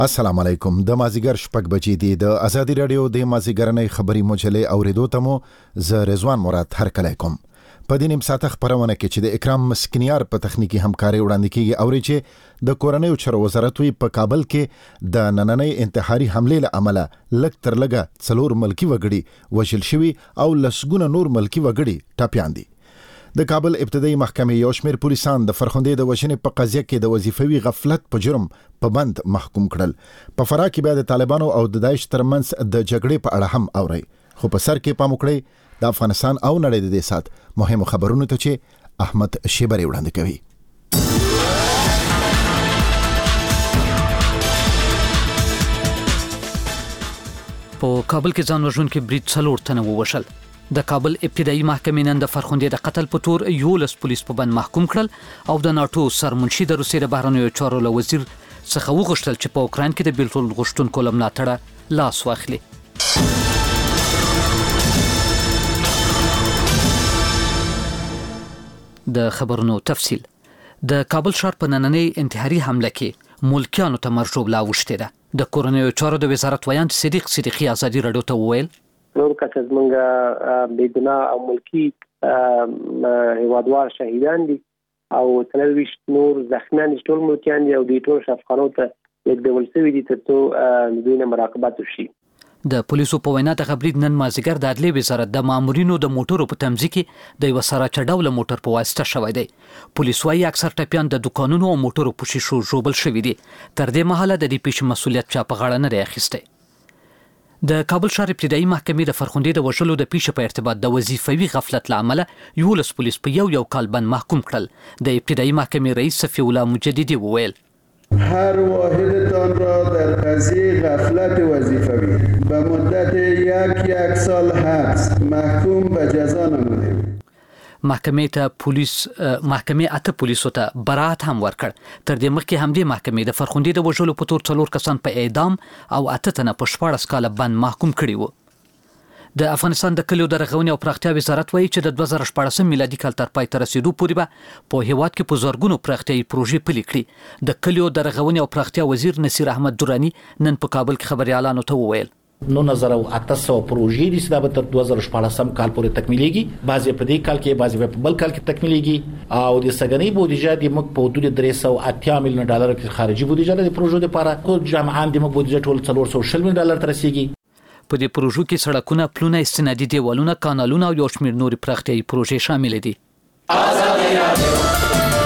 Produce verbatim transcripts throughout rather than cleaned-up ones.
السلام علیکم. د مازیګر شپږ بجې دي. د ازادي رادیو د مازیګرنۍ خبري مجلې اوریدو ته مو ز رضوان مراد هرکلی کوم. په دې نیم ساعته خبرونه کې چې د اکرام مسکنیار په تخنیکی همکاري وړاندې کیږي اوري چې د کورنۍ چارو وزارت وی په کابل کې د نننۍ انتحاري حمله له امله لک تر لګه څلور ملکی وګړي وژل شوي او لسګونه نور ملکی وګړي ټاپیان دي. د کابل ابتدایي محکمې یو شمېر پولیسان د فرخندې د وژنې په قضیه کې د وظیفوي غفلت په جرم په بند محکوم کړل. په فراه کې بیا د طالبانو او د داعش ترمنځ د جګړې په اړه هم اوري. خو په سر کې پام وکړئ د افغانستان او نړۍ د دې سات مهمو خبرونو ته چې احمد شیبری وړاندې کوي. په کابل کې ځان وژونکي برید څلور تنه ووژل. د کابل ابتدایي محکمې نن د فرخندې د قتل په تور یولس پولیس په بند محکوم کړل او د ناټو سرمنشي د روسیې د بهرنیو چارو له وزیر څخه وغوښتل چې په اوکراین کې د بیلتون غوښتونکو له ملاتړه لاس واخلي. د خبرونو تفصیل. د کابل ښار په نننۍ انتحاري حمله کې ملکیانو ته مرجوب لا وشته ده. د کورنیو چارو د وزارت ویاند صدیق صدیقی ازادي رادیو ته وویل نور کسز منګه بيدنا او ملکی هوادوار شهیدان دي او تلويش نور زخمیان ټول ملکیان دي او د ټول شفقانو ته یک ډول سوي دي ته دوی نه مراقبت وشي. د پولیسو په وینا د خبرید نن مازیګر د عدلي وزارت د مامورینو د موټرو په تمځي کې د یو سره چډاول موټر په واسطه شوی دی. پولیس وايي اکثر ټپیان د دکانونو او موټرو په شیشو جوړل شوی دي. تر دې مهاله د دې پیښې مسولیت چا په غاړه نه دی اخیستی. د کابل ښار ابتدایي محکمې د فرخندې د وژلو د پیښې په ارتباط د وظیفوي غفلت له امله یولس پولیس په یو یو کال بند محکوم کړل. د ابتدایي محکمې رئیس صفی الله مجددی وویل هر واحدتان را در قضیه غفلت وظیفوی به مدت یک یک سال حبس محکوم به جزا نمودیم. محکمې ته پولیس محکمې اته پولیسو ته برات هم ورکړ. تر دې مخکې هم د محکمې د فرخندې د وژلو په تور څلور کسان په اعدام او اته تنه په شپاړس کاله بند محکوم کړي وو. د افغانستان د کلیو د رغونې او پراختیا وزارت وایي چې د دوه زره شپاړسم میلادي کال تر پای ته رسیدو پورې به په هیواد کې په زرګونو پراختیايي پروژې پلي کړي. د کلیو د رغونې او پراختیا وزیر نصیر احمد درانی نن په کابل کې خبريالانو ته وویل نو نظر او اتاسو پروژې د سبا تر دوه زره شپاړسم کال پورې تکمیلېږي. بعضې په دې کال کې بعضې په بل کال کې تکمیلېږي او د سګنۍ بودیجه د مخ په حدود درې سوه اتیا میلیون ډالر کې خارجي بودیجه د پروژو لپاره او جمعاً د مخ بودیجه ټول څلور سوه شل میلیون ډالر ته رسیدي. په دې پروژو کې سړکونه، پلونه، استنادي دیوالونه، کانالونه او یو شمېر نورې پراختیايي پروژې شامل دي. ازادي رادیو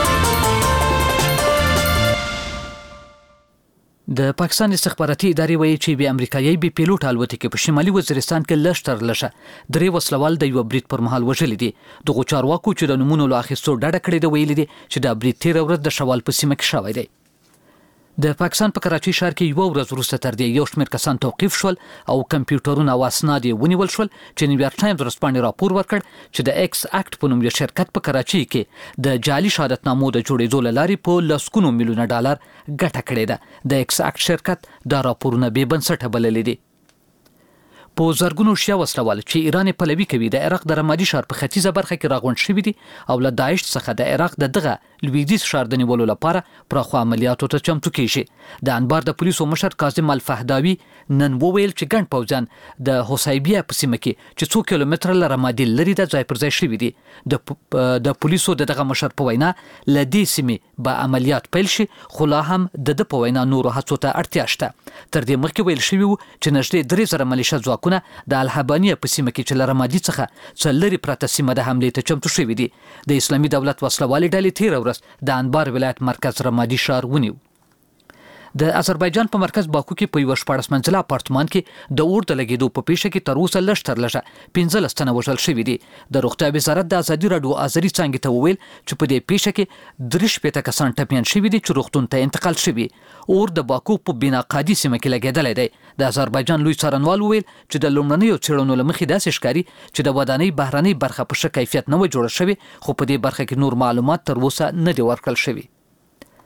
د پاکستان استخباراتي ادارې وایي چې به امریکایي بي پیلوټ الوتکې په شمالي وزیرستان کې لشتر لشه درې وسلوال د یو برید پر مهال وژل دي. دغه چارواکو چې د نمونو له اخیستو ډډه کړې ده ویلي دي چې دا برید تیر ورځ د شوال په سیمه کې شوی دی. د پاکستان په کراچۍ ښار کې یو ورځ وروسته تر دې یو شمېر کسان توقیف شول او کمپیوټرونه او اسناد یې ونیول شول چې نیویارک ټایمز ورځپاڼې راپور ورکړ چې د ایکس اکټ په نوم یو شرکت په کراچۍ کې د جعلي شهادتنامو د جوړېدو له لارې په لسګونو میلیونه ډالر ګټه کړې ده. د ایکس اکټ شرکت دا راپورونه بې بنسټه بللي دي. په زرګونو شیا وسلوال چې ایران پلوي کوي د عراق د رمادي ښار په ختیځه برخه کې راغونډ شوي دي او له داعش څخه د عراق د دغه لویدیځ ښار د نیولو لپاره پراخو عملیاتو ته چمتو کیږي. د انبار د پولیسو مشر کاظم الفهداوي نن وویل چې ګڼ پوځیان د حسیبیه په سیمه کې چې څو کیلومتره له رمادي لري د ځای پر ځای شوي دي. د د پولیسو دغه مشر په وینا له دې سیمې به عملیات پیل شي خو لا هم د د په وینا نورو هڅو ته اړتیا شته. تر دې مخکې ویل شوي وو چې نږدې درې زره ملیشه ځواکونه د الحبانیه په سیمه کې چې له رمادي څخه څه لرې پرته سیمه د حملې ته چمتو شوي دي. د اسلامي دولت وسلوالې ډلې تېره ورځ د انبار ولایت مرکز رمادي ښار ونیو. د آذربایجان په مرکز باکو کې په یو شپاړس منزله اپارتمان کې د اور د لګېدو په پیښه کې تر اوسه لږ تر لږه پنځلس تنه وژل شوي دي. د روغتیا وزارت د ازادي راډیو آذري څانګې ته وویل چې په دې پیښه کې درې شپېته کسان ټپیان شوي دي چې روغتون ته انتقال شوي. اور د باکو په بیناقادي سیمه کې لګېدلی دی. د آذربایجان لوی څارنوال وویل چې د لومړنیو څېړنو له مخې داسې ښکاري چې د ودانۍ بهرنۍ برخه په ښه کیفیت نه وه جوړه شوې خو په دې برخه کې نور معلومات تر اوسه نه دي ورکړل شوي.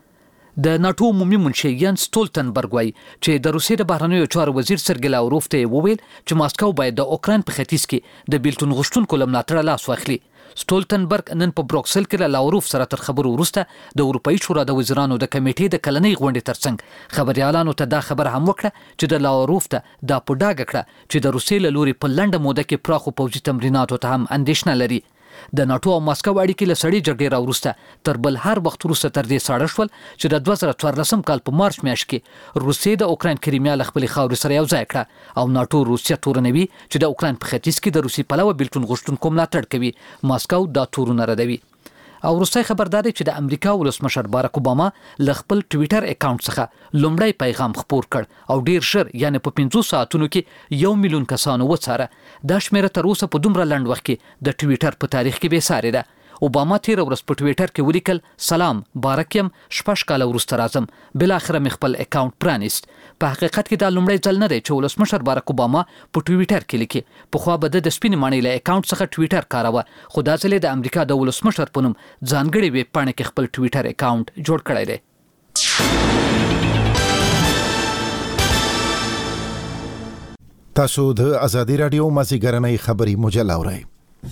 د ناتو عمومي منشي ینس ستولتنبرګ وایي چې د روسیې د بهرنیو چارو وزیر سرګی لاوروف ته وویل چې ماسکو باید د اوکراین په ختیځ کې د بیلتون غوښتونکو له ملاتړه لاس واخلي. ستولتنبرګ نن په بروکسل کې له لاوروف سره تر خبرو وروسته د اروپאי شورا د وزیرانو د کمیټې د کلنۍ غونډې ترڅنګ خبريالانو ته دا خبر هم وکړه چې د لاوروف ته دا په ډاګه کړه چې د روسیې له لوري په لنډه موده کې پراخو پوځي تمریناتو ته هم اندېښنه لري. د ناتو او ماسکو اړیکې له سړې جګړې راوروسته تر بل هر وخت وروسته تر دې ساړه شول چې د دوه زره څوارلسم کال په مارچ میاشت کې روسیې د اوکراین کریمیا له خپلې خاورې سره یو ځای کړه او ناتو روسیه تورنوي چې د اوکراین په ختیځ کې د روسي پلوه بیلتون غوښتونکو ملاتړ کوي. ماسکو دا تورونه ردوي. او روسي خبرداري چې د امریکا ولسمشر باراک اوباما له خپل ټوئیټر اکاونټ څخه لومړی پیغام خپور کړ او ډیر ژر یعنی په پنځو ساعتونو کې یو میلیون کسانو وڅاره. دا شمیره تر اوسه په دومره لنډ وخت کې د ټوئیټر په تاریخ کې بې ساري ده. اوباما تیر ورځ په ټوئیټر کې ولیکل سلام بارک یم شپږ کاله وروسته راځم. بل اخر مې خپل اکاونټ پرانیست. په حقیقت کې دا لومړی ځل نه دی چې ولسمشر باراک اوباما په ټوئیټر کې لیکي. په خو به د سپینې معنی له اکاونټ څخه ټوئیټر کاروه خو دا ځل د امریکا د ولسمشر په نوم ځانګړي ویب پاڼه کې خپل ټوئیټر اکاونټ جوړ کړی دی. تاسو د ازادي رادیو مازیګرنۍ خبري مجله اورئ.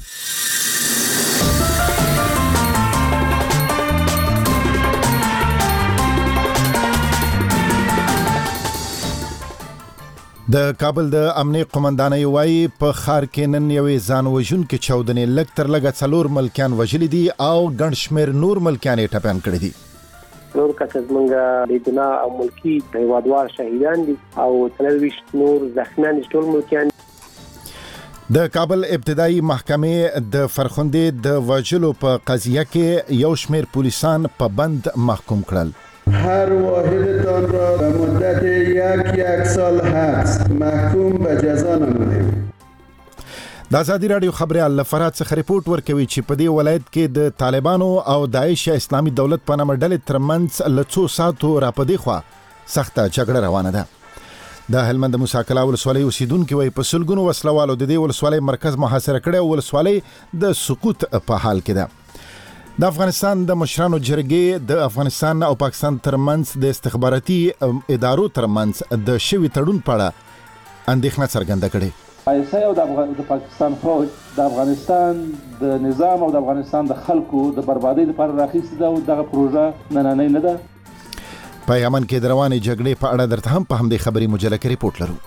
د کابل د امنیه قومندانۍ وایي په ښار کې نن یوې ځان وژونکې چاودنې لږ تر لږه څلور ملکیان وژلي دي او ګڼ شمېر نور ملکیان یې ټپیان کړي دي. نور کسان زمونږ بېګناه او ملکي هیوادوال شهیدان دي او څلوېښت نور زخمیان ټول ملکیان. د کابل ابتدایي محکمې د فرخندې د وژلو په قضیه کې یو شمېر پولیسان په بند محکوم کړل. هر واحدتان را به مدت یک یک سال حبس محکوم به جزا نمودیم. د ازادي رادیو خبريال لفرات څخه ریپورت ورکوي چې په دې ولایت کې د طالبانو او داعش اسلامي دولت په نامه ډلې ترمنځ له څو ساعتو راپدې خوا سخته جګړه روانه ده. د هلمند موسی کلا ولسوالۍ اوسیدونکو وایي په سلګونو وسلوالو د دې ولسوالۍ مرکز محاصره کړی او ولسوالۍ د سقوط په حال کې ده. د افغانستان د مشرانو جرګې د افغانستان او پاکستان ترمنځ د استخباراتي ادارو ترمنځ د شوي تړون په اړه اندېښنه څرګنده کړې. آیسا او د افغان د پاکستان فوج د افغانستان د نظام او د افغانستان د خلکو د بربادۍ لپاره راخیستې ده او دغه پروژه نننۍ نه ده. په یمن کې د روانې جګړې په اړه درته هم په همدې خبري مجله کې ریپورت لرو.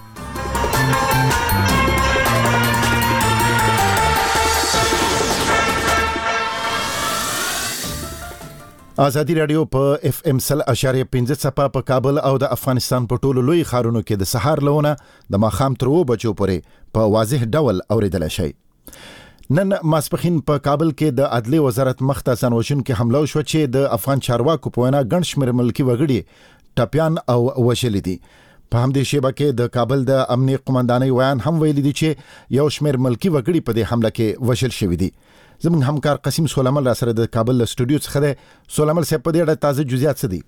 ازادي رادیو په اف ام سل اشاریه پنځه څپه په کابل او د افغانستان په ټولو لوی ښارونو کې د سهار لونه د ماښام تر اوه بجو پورې په واضح ډول اوریدل شي. نن ماسپخین په کابل کې د عدلي وزارت مخته ځان وژونکې حمله وشوه چې د افغان چارواکو په وینا ګڼ شمېر ملکي وګړي ټپیان او وژلي دي. په همدې شیبه کې د کابل د امنیه قومندانۍ ویان هم ویلي دي چې یو شمېر ملکي وګړي په دې حمله کې وژل شوي دي. زموږ همکار قسیم سولمل را سره د کابل له سټوډیو څخه دی. سولمل صاحب په دې اړه تازه جزئیات څه دي؟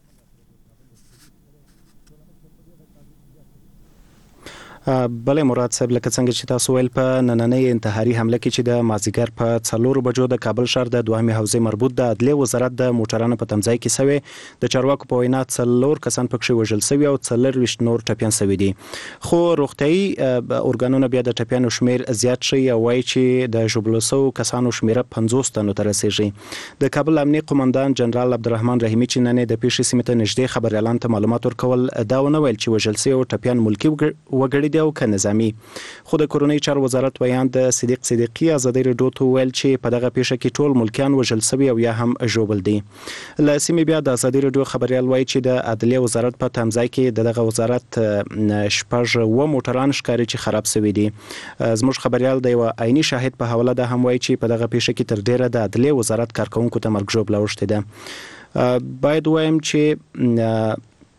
بلې مراد صاحب لکه څنګه چې تاسو ویل په نننۍ انتحاري حمله کې چې د مازیګر په څلور بجو د کابل شهر د دوهمې حوزې مربوط د عدلي وزارت د موټرانو په تمځای کې سوي د چارواکو په وینا څلور کسان پکې وژل شوي او څلرویشت نور ټپیان شوي دي. خو روغتيایي اورګانونه بیا د ټپیانو شمیر زیات شي او وایي چې د ژوبل شوو کسانو شمیره پنځوس تنو ته رسیږي. د کابل امنیه قومندان جنرال عبدالرحمن رحیمي چې نن د پیښې سیمې ته نږدې خبريالان ته معلومات ورکول دا ونه ویل چې وژل شوي ټپیان ملکي وګړي او که نظامي. خو د کورنۍ چارو وزارت ویان د صدیق صدیقي ازادي رادیو ته ویل چې په دغه پیښه کې ټول ملکیان وژل شوي او یا هم ژوبل دي. له سیمې بیا د ازادي رادیو خبريال وایي چې د عدلي وزارت په تمځای کې دغه وزارت شپږ و موټران ښکاري چې خراب شوي دي. زموږ خبريال د یو عیني شاهد په حواله ده هم وایي چې په دغه پیښه کې تر ډیره د عدلي وزارت کارکونکو ته مرګ ژوبله اوښتې ده. باید وایم چې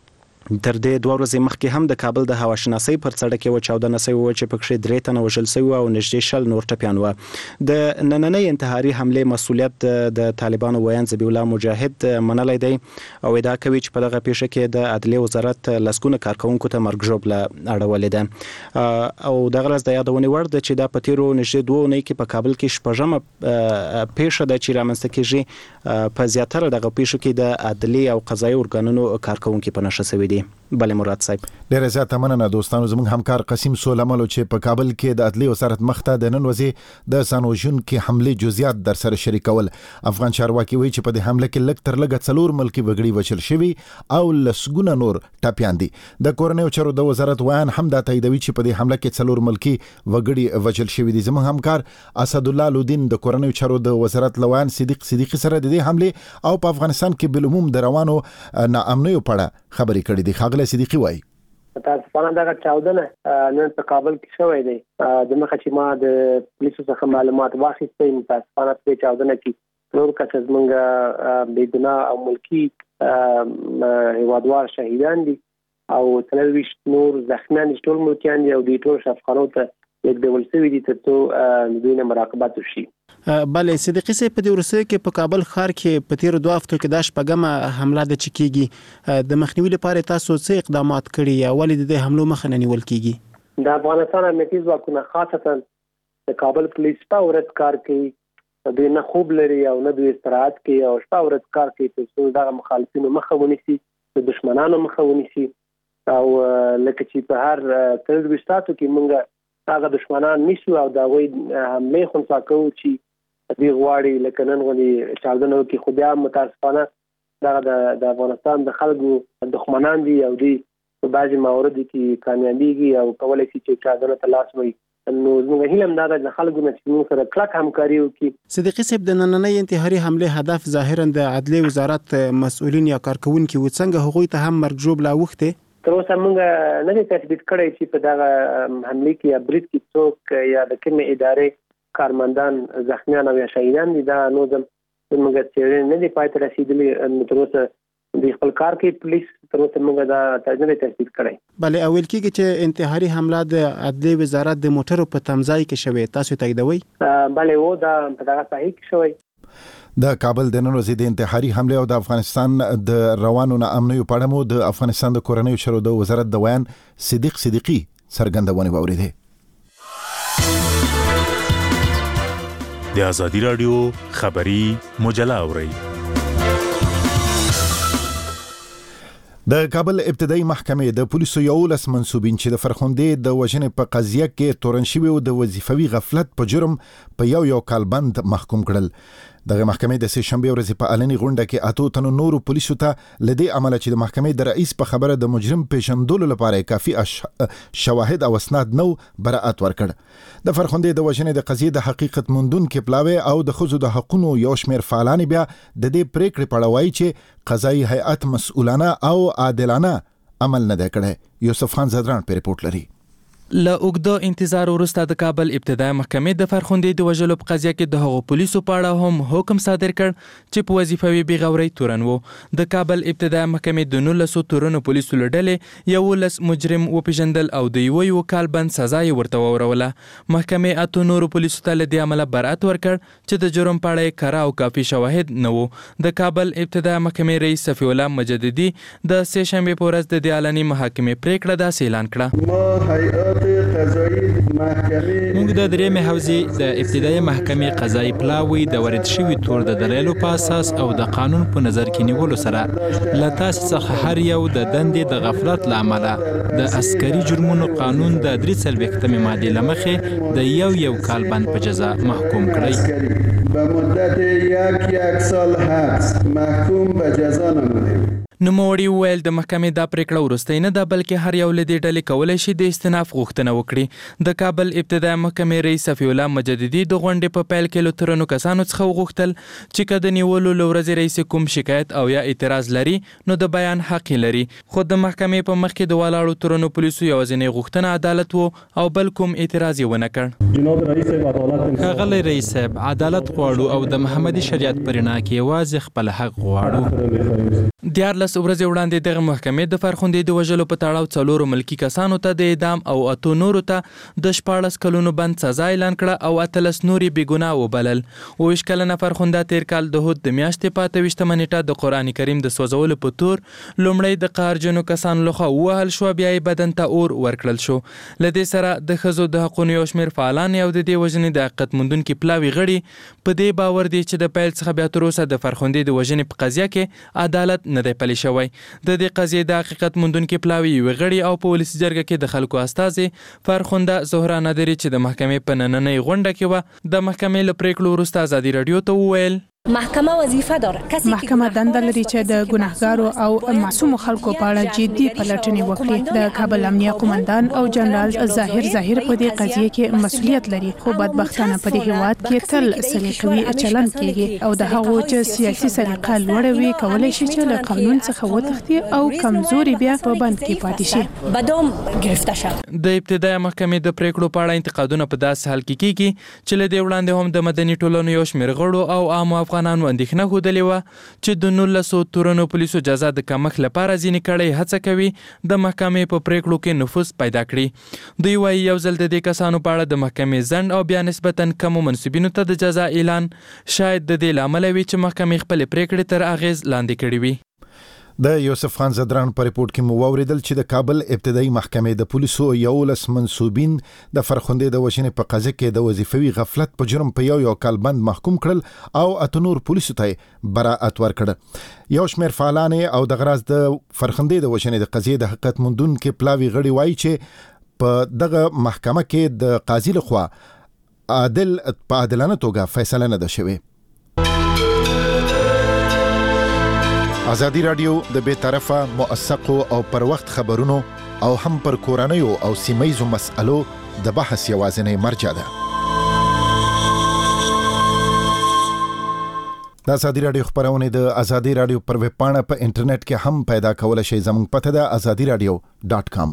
تر دې دوه ورځې مخکې هم د کابل د هواشناسي پر سړک یو چاودنه شوې و چې پکې درې تنه وژل شوي او نږدې شل نور ټپیان و. د نننۍ انتحاري حمله مسؤلیت د طالبانو ویان ذبیح الله مجاهد منلای دی او ادعا کوي چې په دغه پیښه کې د عدلیې وزارت لسګونه کارکونکو ته مرګ ژوبله اړولې ده او دغه راز د یادونې وړ ده چې دا په تیرو نږدې دوه اونۍ کې په کابل کې شپږمه پیښه ده چې رامنځته کیږي. په زیاتره دغه پیښو کې د عدلیې او قضایي ارګانونو کارکونکو په نشه شوي دي. بله مراد صاحب ډېر زیاته مننه دوستانو. زموږ همکار قسیم سولملو چې په کابل کې د عدلیې وزارت مخته د نن ورځې د سانوژن کې حمله جزئیات در سره شریکول. افغان چارواکي وایي چې په دې حمله کې لږ تر لږه څلور ملکی وګړي وژل شوي او لسګونه نور ټپیان دي. د کورنیو چارو د وزارت ویان هم دا تاییدوي چې په دې حمله کې څلور ملکی وګړي وژل شوي دي. زموږ همکار اسد الله لودین د کورنیو چارو د وزارت لوان صدیق صدیقی سره د دې حمله او په افغانستان کې بلوموم د روانو ناامنیو په اړه خبرې کړې دي. خاغله صدیقی وایي تاسو په اړه دا چاودنه نن په کابل کې شوې ده. د مخه چې ما د پولیسو څخه معلومات واخیستم تاسو په اړه د چاودنه کې نور کس زمونږ بيدنا او ملکی هیوادوال شهیدان دي او تلويش نور زخمیان ټول ملکیان دي او د ټول شفقانو ته یک ډول سوي دي ته دوی نه مراقبت وشي. بله صدیقی صاحب په دې ورسره کې په کابل ښار کې په تیر دوه هفتو کې د شپږمه حمله د چکیږي د مخنیوي لپاره تاسو څه اقدامات کړي یا ولې د حملو مخه نه نیول کیږي؟ د افغانستان امنیتي ځواکونه خاصتا د کابل پولیس په ورځ کار کوي، دوی نه خوب لري او نه دوی استراحت کوي او شپه ورځ کار کوي چې دغه مخالفینو مخه ونیسي، د دشمنانو مخه ونیسي او لکه چې په هر تروریستاتو کې موږ هغه دشمنان نیسو او دا وایي حمله خونسا کوو چې دې غواړي لکه نن غوړي چاودنه کې خو بیا متاسفانه دا د افغانستان د خلکو دښمنان دي او دوی په بعضي موارد کې کامیابیږي او کولای شي چې چاودنه ته لاس وي. نو موږ هیله هم دا د خلکو نه چې موږ سره کلک همکاري وکړي. صدیقی صاحب د نننۍ انتحاري حمله هدف ظاهرا د عدلیې وزارت مسؤلین یا کارکونکو و څنګه هغوی ته هم مرګ ژوبله اوښتې؟ تر اوسه موږ نه دي تثبیت کړی چې په دغه حمله کې یا برید کې څوک یا د کومې ادارې کارمندان زخمیان او یا شهیدان دي. دا نو زم موږ چې نه دي پای ته رسیدلي تر اوسه د خپل کار کې پولیس تر اوسه موږ دا تجربه تثبیت کړی. بله اول کېږي چې انتحاري حمله د عدلیې وزارت د موټرو په تمځای کې شوې، تاسو تاییدوئ؟ بله و دا په دغه صحیح کې شوی. د کابل د نن ورځې د انتحاري حمله او د افغانستان د روانو ناامنیو په اړه مو د افغانستان د کورنیو چارو د وزارت د ویان صدیق صدیقی څرګندونه واوریده. د ازادي رادیو خبری مجله اورئ. د کابل ابتدایي محکمې د پولیسو یو لس منسوبین چې د فرخندې د وژنې په قضیه کې تورن شوي او د وظیفوي غفلت په جرم په یو یو کال بند محکوم کړل. دغه محکمې د سه شنبه ورځې په اعلاني غونډه کې اتو تنو نورو پولیسو ته لدې عمل چې د محکمې د رئیس په خبره د مجرم پیژندلو لپاره کافي شواهد او اسناد نو براءت ورکړ. د فرخندې د وژنې د قضیې د حقیقت موندونکو پلاوی او د خزو د حقوقو یو شمېر فعالان بیا د دې پریکړې په اړه وایي چې قضایي هیئت مسؤلانه او عادلانه عمل نه کړی. یوسف خان زدران په ریپورت لري. له اوږده انتظار وروسته د کابل ابتدایي محکمې د فرخندې د وژلو په قضیه کې د هغو پولیسو په اړه هم حکم صادر کړ چې په وظیفوي بېغورۍ تورن وو. د کابل ابتدایي محکمې د نولسو تورنو پولیسو له ډلې یولس مجرم وپېژندل او د یوه یوه کال بند سزا یې ورته ووروله. محکمې اتو نورو پولیسو ته له دې عمله برأت ورکړ چې د جرم په اړه یې کره او کافي شواهد نه وو. د کابل ابتدایي محکمې رئیس صفي الله مجددي د سه شنبې په ورځ د دې اعلاني محاکمې پریکړه داسې اعلان کړه. موږ د درېمې حوزې د ابتدایي محکمې قضایي پلاوی د وارد شوي تور د دلایلو په اساس او د قانون په نظر کې نیولو سره له تاسو څخه هر یو د دندې د غفلت له امله د عسکري جرمونو قانون د درې څلوېښتمې مادې له مخې د یو یو کال بند په جزا محکوم کړئ. به مدت یک یک سال حبس محکوم به جزا نموده. نوموړي وویل د محکمې دا پریکړه وروستۍ نه ده بلکې هر یو له دې ډلې کولی شي د استناف غوښتنه وکړي. د کابل ابتدایي محکمې رئیس صفي الله مجددي د غونډې په پیل کې له تورنو کسانو څخه وغوښتل چې که د نیولو له ورځې رئیس کوم شکایت او یا اعتراض لري نو د بیان حق لري. خو د محکمې په مخ کې د ولاړو تورنو پولیسو یوازینۍ غوښتنه عدالت وو او بل کوم اعتراض یې ونه کړ. ښاغلی رئیس صاحب عدالت غواړو او د محمدي شریعت په رڼا کې یوازې خپل حق غواړو. دیارلس شپاړس ورځې وړاندې دغه محکمې د فرخندې د وژلو په تړاو څلورو ملکی کسانو ته د اعدام او اتو نورو ته د شپاړس کلونو بند سزا اعلان کړه او اتلس نورې بې ګناه وبلل. اوویشت کلنه فرخنده تیر کال د هود د میاشتې په اته ویشتمه نیټه د قرآن کریم د سوځولو په تور لومړی د قهرجنو کسانو لخوا ووهل شوه، بیا یې بدن ته اور ورکړل شو. له دې سره د ښځو د حقونو یو شمېر فعالان او د دې وژنې د حقیقت موندونکي پلاوي غړي په دې باور دي چې د پیل څخه بیا تر اوسه د فرخندې د وژنې په قضیه کې عدالت نه دی پلی شوی. د دې قضیې د حقیقت موندونکي پلاوي یوې غړي او په ولسي جرګه کې د خلکو استازي فرخنده زهرا نادري چې د محکمې په نننۍ غونډه کې وه د محکمې له پریکړو وروسته ازادي راډیو ته وویل محکمه وظیفه داره. کسی محکمه دنده لري چې د ګناهګارو او معصوم خلکو په اړه جدي پلټنې وکړي. د کابل امنیه قومندان او جنرال ظاهر ظاهر په دې قضیه کې مسؤلیت لري، خو بدبختانه په دې هیواد کې تل سلیقوي چلن کیږي او د هغو چې سیاسي سلیقه لوړه وي کولای شي چې له قانون څخه وتښتي او کمزوري بیا په بند کې پاتې شي. بدوم گرفته شو. د ابتدایي محکمې د پریکړو په اړه انتقادونه په داسې حال کې کیږي چې له دې وړاندې هم د مدني ټولنو یو شمېر غړو او عامو افغانانو اندېښنه ښودلې وه چې د نولسو تورنو پولیسو جزا د کمښت لپاره ځینې کړۍ هڅه کوي د محکمې په پریکړو کې نفوذ پیدا کړي. دوی وایي یو ځل د دې کسانو په اړه د محکمې ځنډ او بیا نسبتا کمو منصبینو ته د جزا اعلان شاید د دې له امله وي چې محکمې خپلې پریکړې تر اغېز لاندې کړې وي. د یوسف خان زدران په ریپورت کې مو واوریدل چې د کابل ابتدایي محکمې د پولیسو یولس منصوبین د فرخندې د وژنې په قضیه کې د وظیفوي غفلت په جرم په یو یو کال بند محکوم کړل او اته نور پولیسو ته براءت ورکړه. یو شمېر فعالان او د غراض د فرخندې د وژنې د قضیې د حقیقت موندونکي پلاوي غړي وایي چې په دغه محکمه کې د قاضي لخوا عادل په عادلانه توګه فیصله نه ده شوې. ازادي راډیو د بې طرفه موثقو او پر وخت خبرونو او هم پر کورنیو او سیمایزو مسألو د بحث یوازینی مرجع ده. د ازادي راډیو خبرونه د ازادي راډیو پر ویب پاڼه په انټرنیټ کې هم پیدا کولای شئ. زموږ پته ده azadi radio dot com.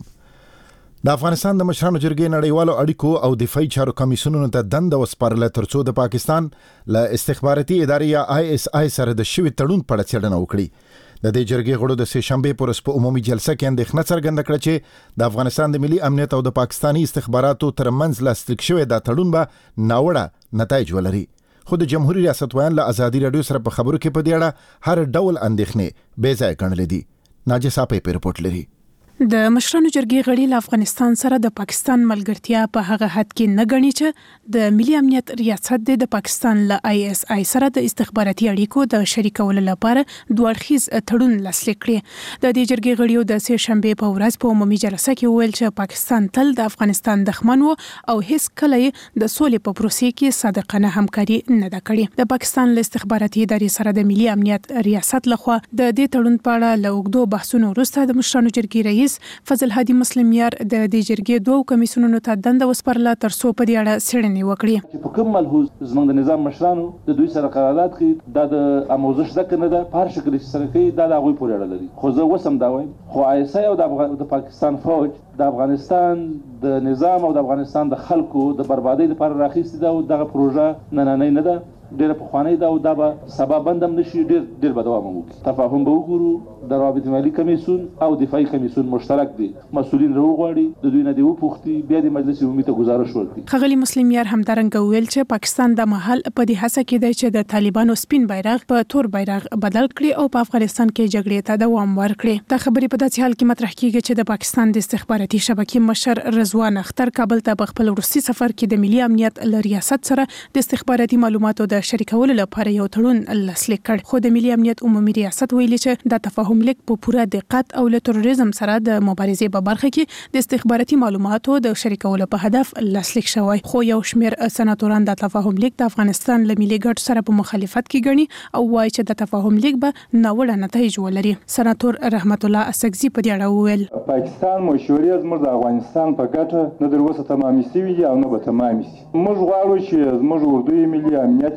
د افغانستان د مشرانو جرګې نړیوالو اړیکو او دفاعي چارو کمیسیونونو ته دنده وسپارله ترڅو د پاکستان له استخباراتي ادارې یا آی اس آی سره د شوي تړون په اړه څېړنه وکړي. د دې جرګې غړو د سه شنبې پر ورځ په عمومي جلسه کې اندېښنه څرګنده کړه چې د افغانستان د ملي امنیت او د پاکستاني استخباراتو ترمنځ لاسلیک شوی دا تړون به ناوړه نتایج ولري. خو د جمهوریت ریاست ویان له ازادي راډیو سره په خبرو کې په دې اړه هر ډول اندېښنې بې ځایه ګڼلې دي. ناجیه صاحب په رپورت لري. د مشرانو جرګې غړي له افغانستان سره د پاکستان ملګرتیا په هغه حد کې نه ګڼي چې د ملي امنیت ریاست د پاکستان له آی اس آی سره د استخباراتي اړیکو د شریکولو لپاره دوه اړخیز تړون لاسلیک کړي. د دې جرګې غړیو د سه شنبې په ورځ په عمومي جلسه کې ویل چې پاکستان تل د افغانستان دښمن و او هیڅ کله د سولې په پروسې کې صادقانه همکاري نه ده کړې. د پاکستان له استخباراتي ادارې سره د ملي امنیت ریاست لخوا د دې تړون په اړه له اوږدو بحثونو وروسته د مشرانو جرګې رئیس فضل هادي مسلم یار د دې جرګې دوه کمیسیونونو ته دنده وسپارله ترڅو په دې اړه څېړنې وکړي. په کوم ملحوظ زموږ د نظام مشرانو د دوی سره قرارداد کوي دا د آموزش ځکه نه ده، په هر شکل چې سره کوي دا د هغوی پورې اړه لري. خو زه اوس هم دا وایم خو آی اس آی او د پاکستان فوج د افغانستان د نظام او د افغانستان د خلکو د بربادۍ لپاره راخیستې ده او دغه پروژه نننۍ نه ده، ډېره پخوانۍ ده او دا به سبا بند هم نشي، ډېر ډېر به دوام هم وکړي. تفاهم به وګورو. د روابط مالي کمیسیون او دفاعي کمیسیون مشترک دي، مسؤلین راوغواړي، د دوی نه دې وپوښتي، بیا د مجلس عمومي ته ګزارش ورکړي. ښاغلي مسلم یار همدارنګه ویل چې پاکستان د مهال په دې هڅه کې دی چې د طالبانو سپین بیرغ په تور بیرغ بدل کړي او په افغانستان کې جګړې ته دوام ورکړي. دا خبرې په داسې حال کې مطرح کیږي چې د پاکستان د استخباراتي شبکې مشر رضوان اختر کابل ته په خپل وروستي سفر کې د ملي امنیت له ریاست سره د استخباراتي معلوماتو د شریکولو لپاره یو تړون لاسلیک کړ. خو د ملي امنیت عمومي ریاست ویلي چې دا تفاهم لیک په پوره دقت او له تروریزم سره د مبارزې په برخه کې د استخباراتي معلوماتو د شریکولو په هدف لاسلیک شوی. خو یو شمېر سناتوران د تفاهم لیک د افغانستان له ملي ګټو سره په مخالفت کې ګڼي او وایي چې د تفاهم لیک به ناوړه نتایج ولري. سناتور رحمت الله اسکزي په دې اړه وویل پاکستان مشورې زموږ د افغانستان په ګټه نه در اوسه تمامې شوي دي او نه به تمامې شي. موږ غواړو چې زموږ اردوی ملي امنیت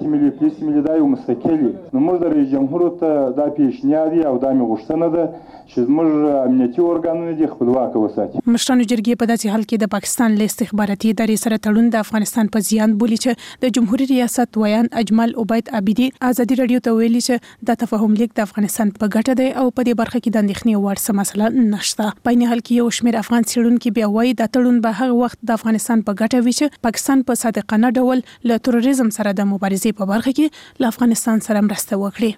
پالیسي ملي پالیسي ملي دا یو مستقلي نو موږ د رئیس جمهور ته دا پیشنهاد او دا مې غوښتنه ده چې موږ امنیتي ارګانونه دي خپلواک وساتي. مشرانو جرګې په داسې حال کې د پاکستان له استخباراتي ادارې سره تړون د افغانستان په زیان بولی چې د جمهوریت ریاست ویان اجمل عبید عابدی ازادي رادیو ته ویلي چې د تفاهم لیک د افغانستان په ګټه دی او په دې برخه کې د اندېښنې وړ څه مسله نشته. په نه حال کې یو شمېر افغان څېړونکو بیا وایي د تړون به هغه وخت د افغانستان په ګټه وي چې پاکستان په صادقانه ډول له تروریزم سره د مبارزې په برخه کې له افغانستان سره مرسته وکړي.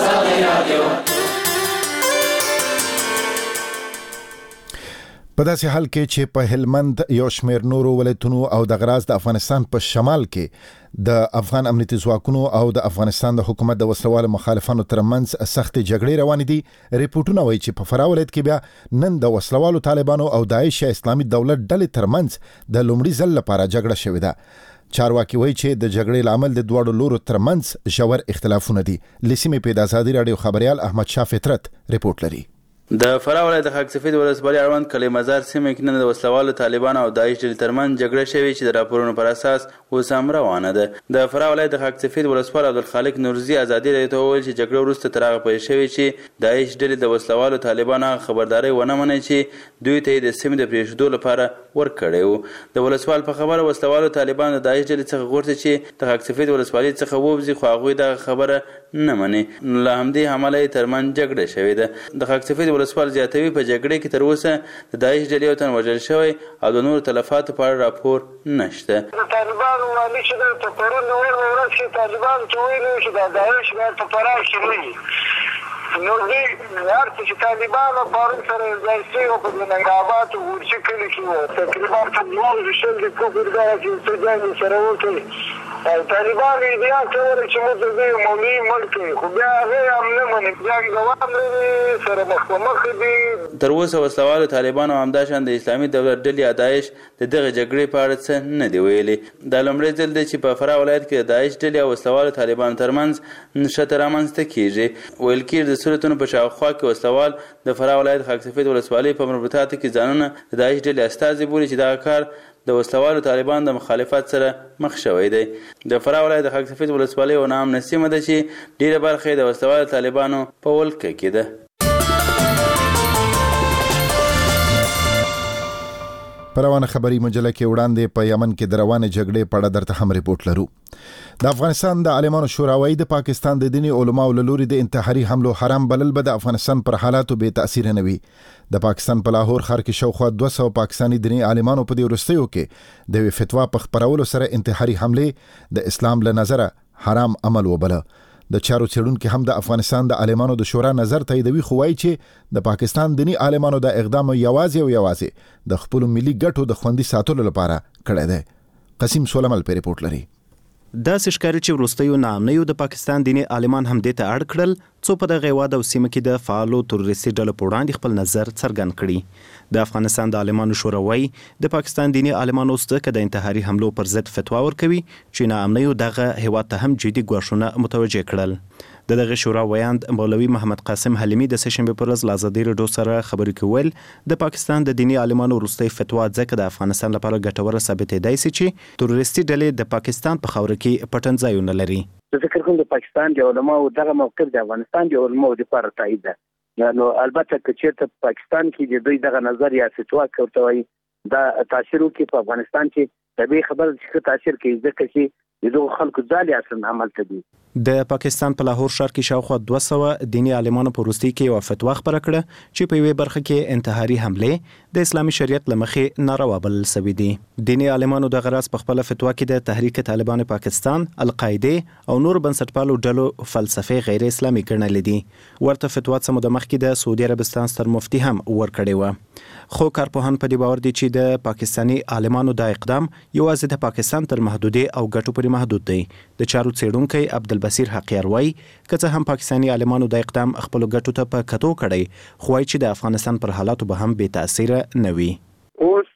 په داسې حال کې چې په هلمند یو شمېر نورو ولایتونو او د غراز د افغانستان په شمال کې د افغان امنیتي ځواکونو او د افغانستان د حکومت د وسلوالو مخالفانو ترمنځ سخت جګړې روانې دي، ریپورتونه وایي چې په فراه ولایت کې بیا نن د وسلوالو طالبانو او داعش یا اسلامي دولت ډلې ترمنځ د لومړي ځل لپاره جګړه شوې ده. چارواکي وایي چې د جګړې لامل د دواړو لورو ترمنځ ژور اختلافونه دي. لسیمې په د ازادي رادیو خبريال احمد شاه فطرت ریپورت لري. د فراه ولایت د خاک سفید ولسوالۍ اړوند کلی مزار سیمه کې نن د وسلوالو طالبانو او داعش ډلې ترمنځ جګړه شوې چې د راپورونو پر اساس اوس هم روانه ده. د فراه ولایت د خاک سفید ولسوال عبدالخالق نورزي ازادي رادیو ته وویل چې جګړه وروسته تر هغه پیل شوې چې داعش ډلې د وسلوالو طالبانو خبرداري ونه مني چې دوی ته د سیمې د پرېښودو لپاره ورکړی و. د ولسوال په خبره وسلوالو طالبانو د داعش ډلې څخه غوښتي چې د خاک سفید ولسوالۍ څخه ووځي، خو هغوی دغه خبره نه مني. له همدې امله یې ترمنځ جګړه شوې ده. د خاک سفید ولسوال زیاتوي په جګړې کې تر اوسه د داعش ډلې یو تن وژل شوی او د نورو تلفاتو په اړه راپور نشته. د طالبانو والي چې د پرون نور ورځ کې طالبان چې ویلي چې د داعش باید په فراه کې وي، نو دوی هر څه چې طالبانو پرون سره ځای شوي او په ننګاباد ورچې کلي کې وو، تقریبا په دوه شل د کوفر دا چې څه سره وکړي طالبان ایدیا کوله چې موږ د دې مولوي مړ کړي، خو بیا هغه هم نه مني، بیا ګوام لري سره مخ په مخ دي. تر اوسه وسلوالو طالبانو همداشان د اسلامي دولت ډلې یا داعش د دغه جګړې په اړه څه نه دی ویلي. دا لومړی ځل دی چې په فراه ولایت کې د داعش ډلې او وسلوالو طالبانو ترمنځ نښته رامنځته کیږي. ویل کېږي د سورتونو په شاوخوا کې وسلوال د فراه ولایت خاک سفید ولسوالۍ په مربوطاتو کې ځانونه د داعش ډلې استازي بولي چې دغه کار د وسلوالو طالبان د مخالفت سره مخ شوی دی. د فراه ولایت د خاک سفید ولسوالۍ یوه ناامنه سیمه ده چې ډېره برخه یې د وسلوالو طالبانو په ولکه کې ده. په روانه خبري مجله کې وړاندې په یمن کې د روانې جګړې په اړه درته هم ریپورت لرو. د افغانستان د عالمانو شورا وايي د پاکستان د دیني علماو له لوري د انتحاري حملو حرام بلل به د افغانستان پر حالاتو بې تاثیر نه وي. د پاکستان په لاهور ښار کې شاوخوا دوه سوه پاکستاني دیني عالمانو په دې وروستیو کې د یوې فتوا په خپرولو سره انتحاري حملې د اسلام له نظره حرام عمل وبله. د چارو څېړونکي هم د افغانستان د عالمانو د شورا نظر تاییدوي، خو وایي چې د پاکستان دیني عالمانو د اقدام یوازې او یوازې د خپلو ملي ګټو د خوندي ساتلو لپاره کړی دی. قسیم سولمل په ریپورت لري. دا سشکاري چې وروستیو ناامنیو د پاکستان دیني عالمان هم دې ته اړ کړل څو په دغه هیواد او سیمه کې د فعالو تروریستي ډلو په وړاندې خپل نظر څرګند کړي. د افغانستان د عالمانو شورا وايي د پاکستان دیني عالمانو ست د انتحاري حملو پر ضد فتوا ورکوي چې ناامنیو دغه هیواد ته هم جدي ګواښونه متوجه کړل. د دغه شورا ویاند مولوي محمد قاسم حلیمی د سشنبه پر ورځ له ازادي رادیو سره خبرې کول د پاکستان د دیني عالمانو وروستۍ فتوا ځکه د افغانستان لپاره ګټوره ثابتېدای شي چې تروریستي ډلې د پاکستان په خاوره کې پټنځایونه لري. زه فکر کوم د پاکستان د علماو دغه موقف د افغانستان د علماو لپاره تایید ده. نو البته که چېرته په پاکستان کې د دوی دغه نظر یا فتوا کوي دا تاثیر وکړي په افغانستان کې، طبیعي خبره چې تاثیر کوي ځکه چې د دغو خلکو ځالې اصلا عمل ته دي. د پاکستان په لاهور ښار کې شاوخوا دوه سوه دیني عالمانو په وروستي کې یوه فتوا خپره کړه چې په یوې برخه کې انتحاري حملې د اسلامي شریعت له مخې ناروا بلل سوي دي. دیني عالمانو دغه راز په خپله فتوا کې د تحریک طالبان پاکستان، القاعدې او نور بنسټپالو ډلو فلسفې غیر اسلامي ګڼلې دي. ورته فتوا څه موده مخکې د سعودي عربستان ستر مفتي هم ورکړې وه. خو کارپوهان په دې باور دي چې د پاکستاني عالمانو دا اقدام یوازې د پاکستان تر محدودې او ګټو پورې محدود دی. د چارو څېړونکی عبدالبصیر حقیار وايي که څه هم پاکستاني عالمانو دا اقدام خپلو ګټو ته په کتو کړی، خو وايي چې د افغانستان پر حالاتو به هم بې تاثیره نه وي. اوس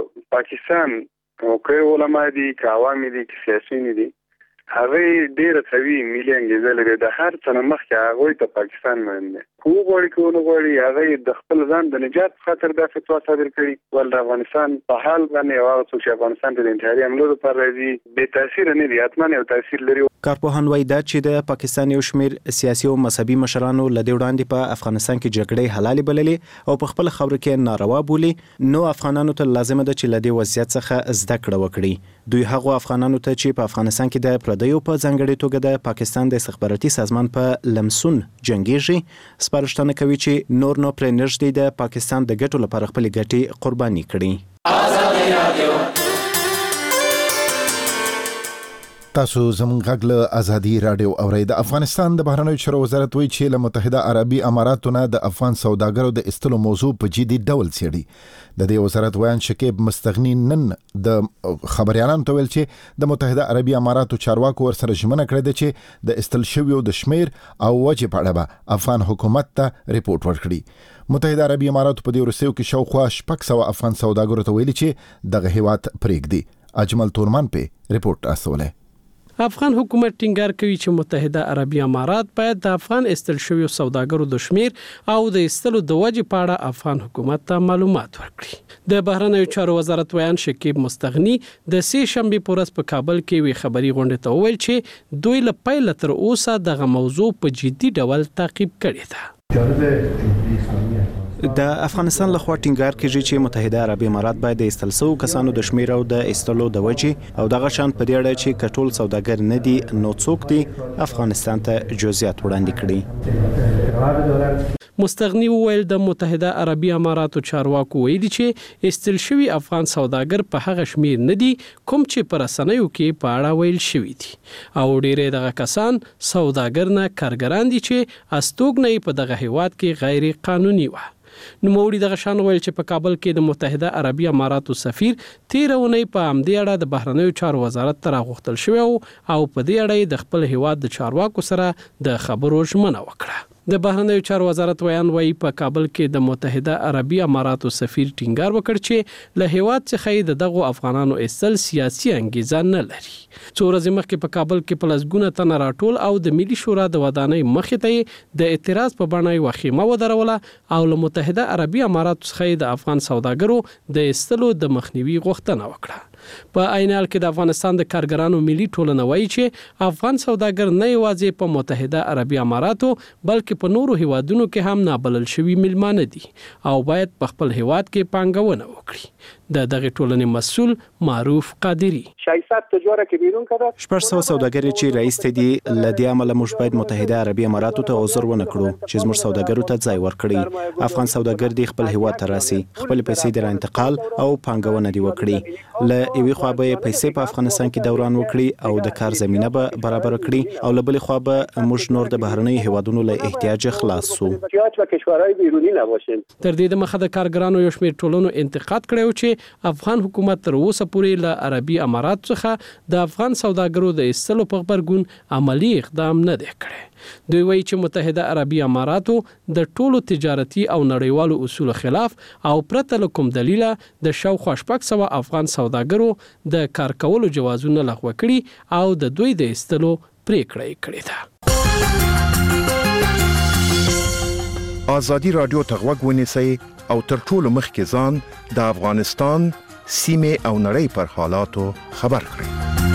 پاکستان که علما دي که عوام دي که سیاسیون دي هغوی ډېره قوي ملي انګېزه لري. د هر څه نه مخکې هغوی ته پاکستان مهم دی. خو غواړي کوو نه غواړي هغه د خپل ځان د نجات خاطر د فتوا صادر کړي ول د افغانستان په حال باندې هغه څوک چې افغانستان ته د انتحاري حملو لپاره راځي بې تاثیر نه دي، حتما یو تاثیر لري. کارپوهان وایي دا چې د پاکستان یو شمېر سیاسي او مذهبي مشرانو له دې وړاندې په افغانستان کې جګړې حلالې بللې او په خپل خاوره کې ناروا بولي، نو افغانانو ته لازمه ده چې له دې وضعیت څخه زده کړه وکړي. دوی هغو افغانانو ته چې په افغانستان کې د پردیو په ځانګړي توګه د پاکستان د استخباراتي سازمان په لمسون جنګیږي سپارښتنه کوي چې نور نو پرې نږدې د پاکستان د ګټو لپاره خپل ګټې قرباني کړي. آزادي رادیو تاسو زموږ غږ له ازادي رادیو اورئ. د افغانستان د بهرنیو چارو وزارت وایي چې له متحده عربي اماراتو نه د افغان سوداګرو د ایستلو موضوع په جدي ډول څېړي. د دې وزارت ویان شکیب مستغنی نن د خبريالانو ته ویل چې د متحده عربي اماراتو چارواکو ورسره ژمنه کړې ده چې د ایستل شویو د شمیر او وجې په اړه به افغان حکومت ته ریپورت ورکړي. متحده عربي اماراتو په دې وروستیو کې شاوخوا شپږ سوه افغان سوداګرو ته ویلي چې دغه هیواد پرېږدي. اجمل تورمان په ریپورت استوله. افغان حکومت ټینګار کوي چې متحده عربي امارات باید د افغان استل شویو سوداګرو د شمیر او د استلو د وجې په اړه افغان حکومت ته معلومات ورکړي. د بهرنیو چارو وزارت ویان شکیب مستغنی د سې شنبې په ورځ په کابل کې وی خبري غونډه ته وویل چې دوی له پیل تر اوسه دغه موضوع په جدي ډول تعقیب کړی ده. د افغانستان لخوا ټینګار کیږي چې متحده عربي امارات باید د ایستل شویو کسانو د شمیر او د ایستلو د وجې او دغه شان په دې اړه چې کټول سوداګر نه دي نو څوک دي افغانستان ته جزئیات وړاندې کړي. مستغنی وویل د متحده عربي اماراتو چارواکو ویلي چې ایستل شوی افغان سوداګر په هغه شمیر نه دي کوم چې پر رسنیو کې په اړه ویل شوی دي او ډیره دغه کسان سوداګر نه کارګران دي چې استوګنې په دغه هیواد کې غیر قانوني و. نو موري دغه شان ویل چې په کابل کې د متحده عربي اماراتو سفیر تیر اونۍ په امدې اړه د بهرنیو چارو وزارت ته راغوښتل شوی او په دې اړه د خپل هیواد د چارواکو سره د خبرو ژمنه وکړه. د بهرنیو چارو وزارت ویان وایي په کابل کې د متحده عربي اماراتو سفیر ټینګار وکړ چې له هیواد څخه د دغو افغانانو ایستل سیاسي انګیزه نه لري. څو ورځې مخکې په کابل کې په لسګونه تنه راټول او د ملي شورا د ودانۍ مخې ته د اعتراض په بڼه یوه خیمه ودروله او له متحده عربي اماراتو څخه د افغان سوداګرو د ایستلو د مخنیوي غوښتنه وکړه. په عین حال کې د افغانستان د کارګرانو ملي ټولنه وایي چې افغان سوداګر نه یوازې په متحده عربي اماراتو بلکې په نورو هیوادونو کې هم نابلل شوي میلمانه دي او باید په خپل هیواد کې پانګونه وکړي. د دغه ټولنې مسؤل معروف قادری شایسته تجاره کې بیرون کړه شپږ سوه سوداګر چې رئیس ته دي لدی عمله موږ باید متحده عربي اماراتو ته عذر ونه کړو چې زموږ سوداګرو ته ځای ورکړي. افغان سوداګر دي خپل هیواد ته راسي خپل پیسې د انتقال او پانګونه دی وکړي ل یوې خوا به پیسې په افغانستان کې دوران وکړي او د کار زمينه به برابر کړي او له بلې خوا به موږ نور د بهرنۍ هیوادونو له احتیاج خلاص سو. تر دې د مخه د کارګرانو یو شمېر ټولنو انتقاد کړو چې افغان حکومت تر اوسه پورې له عربي امارات څخه د افغان سوداګرو د ایستلو په خبرګون عملی اقدام نه دی کړی. دوی وایي چې متحده عربي اماراتو د ټولو تجارتي او نړیوالو اصولو خلاف او پرته له کوم دلیل د شاوخوا شپږ سوه افغان سوداګرو د کار کولو جوازونه لغوه کړي او د دوی د ایستلو پریکړه یې کړې ده. آزادي رادیو ته غوږ ونیسئ او تر ټولو مخکې ځان د افغانستان سیمې او نړۍ پر حالاتو خبر کړئ.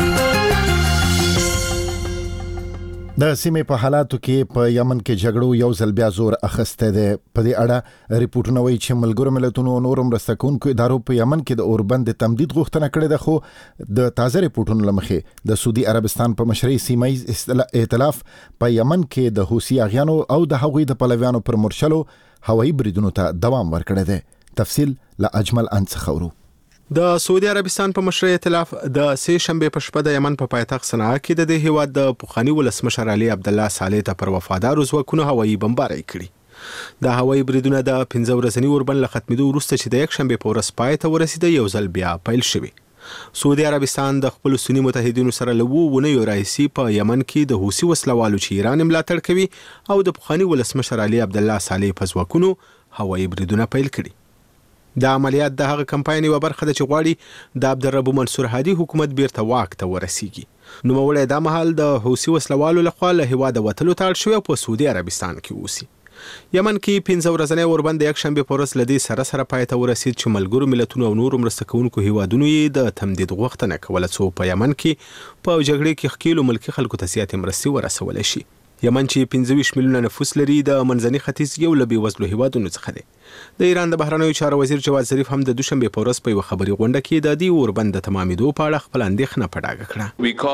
د سیمې په حالاتو کې په یمن کې جګړو یو ځل بیا زور اخیسته ده. په دې اړه ریپورتونه وایي چې ملګرو ملتونو نور مرسته کوونکو ادارو په یمن کې د اوربند تمدید غوښتنه کړې ده، خو د تازه ریپورتونو لمخې د سعودي عربستان په مشرۍ سیمایي ائتلاف په یمن کې د حوثي اغیانو او د هغوی د پلویانو پر مرشلو هوایي بریدونو ته دوام ورکړی دی. تفصیل له اجمل انڅخورو. د سعودي عربستان په مشرۍ ائتلاف د سې شنبې په شپه د یمن په پایتخت صنعا کې د دې هیواد د پخواني ولسمشر علي عبدالله صالح ته پر وفادار ځواکونو هوایي بمبارۍ کړي. د هوایي بریدونو د پنځه ورځني اوربند له ختمېدو وروسته چې د یک شنبې په ورځ پای ته ورسېده یو ځل بیا پیل شوي. سعودي عربستان د خپل سنی متحدینو سره له وو ونیو راځي په یمن کې د حوثي وسلوالو چې ایران ملاتړ کوي او د پخواني ولسمشر علي عبدالله صالح په ځواکونو هوایي بریدونه پیل کړي. د عملیات د هغه کمپاین یو برخه د چغواړي د عبدالرب منصور هادي حکومت بیرته واک ته ورسیږي. نو موړی د مهال د حوثي وسلوالو لخوا له هیواده وتلو ته اړ شوی په سعودي عربستان کې اوسي. یمن کې پنځه ورځنی اوربند د یک شنبه په ورځ لدی سره سره پای ته ورسید چې ملګرو ملتونو او نورو مرسته کوونکو هیوادونو یې د تمدید غوښتنه کوله څو په یمن کې په جګړه کې ښکیلو ملکی خلکو ته سیاسي مرستې ورسول شي. یمن چې پنځه ویشت میلیونه نفوس لري د منځني ختیځ یو له بېوزلو هیوادونو څخه دی. د ایران د بهرنیو چارو وزیر جواد ظریف هم د دوشنبه په ورځ په یوه خبري غونډه کې د دې اوربند د تمامېدو په اړه خپل اندېښنه په ډاګه کړه.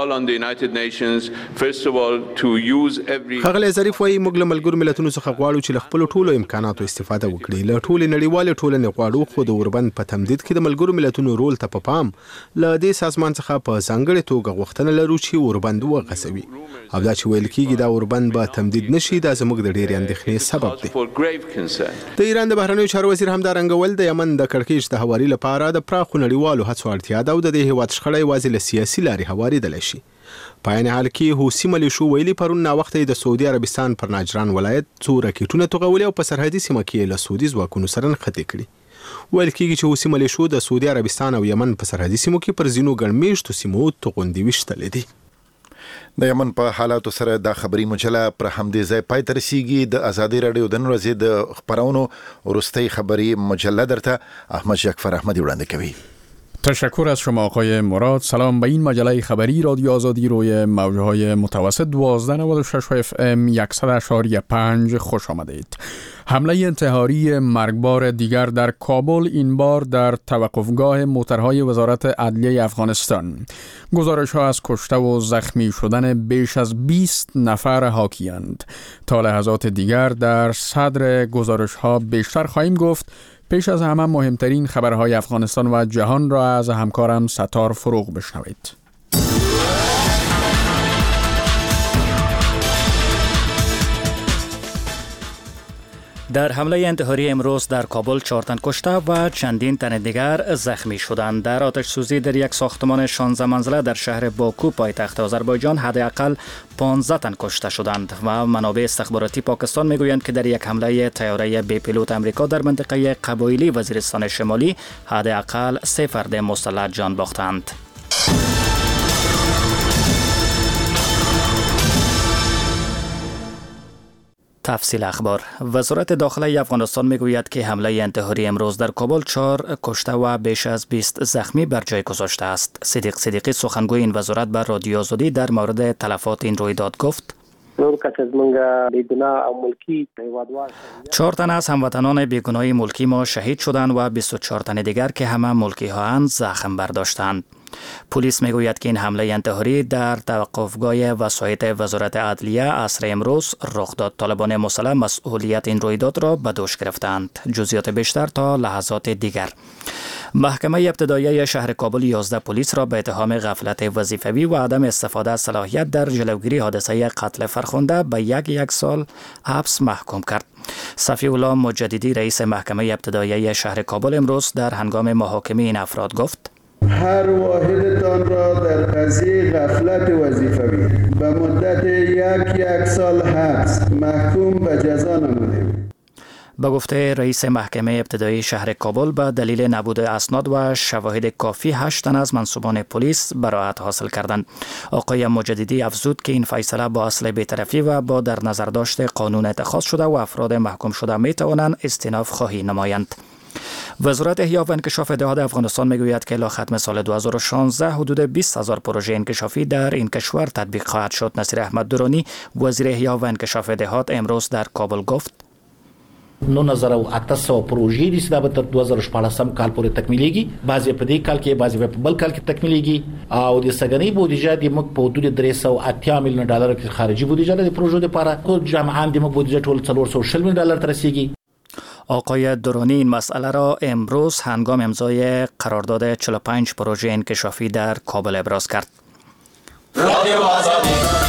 ښاغلی ظریف وایي موږ له ملګرو ملتونو څخه غواړو چې له خپلو ټولو امکاناتو استفاده وکړي. له ټولې نړیوالې ټولنې غواړو خو د اوربند په تمدید کې د ملګرو ملتونو رول ته په پام له دې سازمان څخه په ځانګړې توګه غوښتنه لرو چې اوربند وغځوي او دا چې ویل کېږي دا اوربند به تمدید نشي دا زموږ د ډېرې اندېښنې سبب دی. د ایران د بهرنیو چارو وزیر هم دا رنګول د یمن د کړکېچ د هواري لپاره د پراخو نړیوالو هڅو اړتیا ده او د دې هیواد شخړه یوازې له سیاسي لارې هواریدلی شي. په عین حال کې حوثي ملیشو ویلي پرون ناوخته د سعودي عربستان پر ناجران ولایت څو راکېټونه توغولي او په سرحدي سیمه کې له سعودي ځواکونو سره نښتې کړي. ویل کېږي چې حوثي ملیشو د سعودي عربستان او یمن په سرحدي سیمو کې پر ځینو ګڼ میشتو سیمو توغندي ویشتلې دي. د یمن په حالاتو سره د خبري مجله پر همدې ځای پای ته رسیږي. د ازادي رادیو د نن ورځې د خبرونو وروستۍ خبري مجله درته احمد جعفر احمدی وړاندې کوي. تشکر از شما آقای مراد. سلام به این مجله خبری رادیو آزادی روی موجهای متوسط دوازده نود و شش اف ام صد و اشاری پنج خوش آمدید. حمله انتحاری مرگبار دیگر در کابل، این بار در توقفگاه موترهای وزارت عدلیه افغانستان. گزارش ها از کشته و زخمی شدن بیش از بیست نفر حاکی‌اند. تا لحظات دیگر در صدر گزارش ها بیشتر خواهیم گفت. پیش از همه مهمترین خبرهای افغانستان و جهان را از همکارم ستار فروغ بشنوید. در حمله انتحاری امروز در کابل چهار تن کشته و چندین تن دیگر زخمی شدند. در آتش سوزی در یک ساختمان شانزده منزله در شهر باکو پایتخت آذربایجان حداقل پانزده تن کشته شدند و منابع استخباراتی پاکستان میگویند که در یک حمله طیاره بی پیلوت آمریکا در منطقه قبایلی وزیرستان شمالی حداقل سه فرد مسلح جان باختند. تفصیل اخبار. وزارت داخله افغانستان میگوید که حمله انتحاری امروز در کابل چهار کشته و بیش از بیست زخمی بر جای گذاشته است. صدیق صدیقی سخنگوی این وزارت بر رادیو آزادی در مورد تلفات این رویداد گفت: چهار تن از هموطنان بیگناه ملکی ما شهید شدند و بیست و چهار تن دیگر که همه ملکی هاند زخم برداشتند. پلیس میگوید که این حمله انتحاری در توقفگاه وسایط وزارت عدلیه عصر امروز رخ داد. طالبان مسلح مسئولیت این رویداد را به دوش گرفتند. جزئیات بیشتر تا لحظات دیگر. محکمه ابتدایی شهر کابل یازده پلیس را به اتهام غفلت وظیفوی و عدم استفاده از صلاحیت در جلوگیری حادثه قتل فرخنده به یک یک سال حبس محکوم کرد. صفی الله مجددی رئیس محکمه ابتدایی شهر کابل امروز در هنگام محاکمه این افراد گفت: هر واحدتان را در قضیه غفلت وظیفوی به مدت یک یک سال حبس محکوم به جزا نمودیم. به گفته رئیس محکمه ابتدایی شهر کابل به دلیل نبود اسناد و شواهد کافی هشت تن از منصوبان پلیس براءت حاصل کردند. آقای مجددی افزود که این فیصله با اصل بی‌طرفی و با در نظر داشت قانون اتخاذ شده و افراد محکوم شده می توانند استئناف خواهی نمایند. وزارت احیا و انکشاف دهات افغانستان میگوید که الی ختم سال دو هزار و شانزده حدود بیست هزار پروژه انکشافی در این کشور تطبیق خواهد شد. نصیر احمد درانی وزیر احیا و انکشاف دهات امروز در کابل گفت: نو هزار و هشتصد پروژې دي چې دا به تر دو هزار و شپاړسم کال پورې تکمیلېږي. بعضې په دې کال کې بعضې په بل کال کې تکمیلېږي او د سګنۍ بودیجه د موږ په حدود درې سوه اتیا میلیونه ډالر کې خارجي بودیجه د پروژو لپاره او جمعاً د موږ بودیجه ټول څلور سوه و شل میلیون ډالر ته رسیږي. آقای درانی این مسئله را امروز هنگام امضای قرارداد چهل و پنج پروژه انکشافی در کابل ابراز کرد. رادیو آزادی.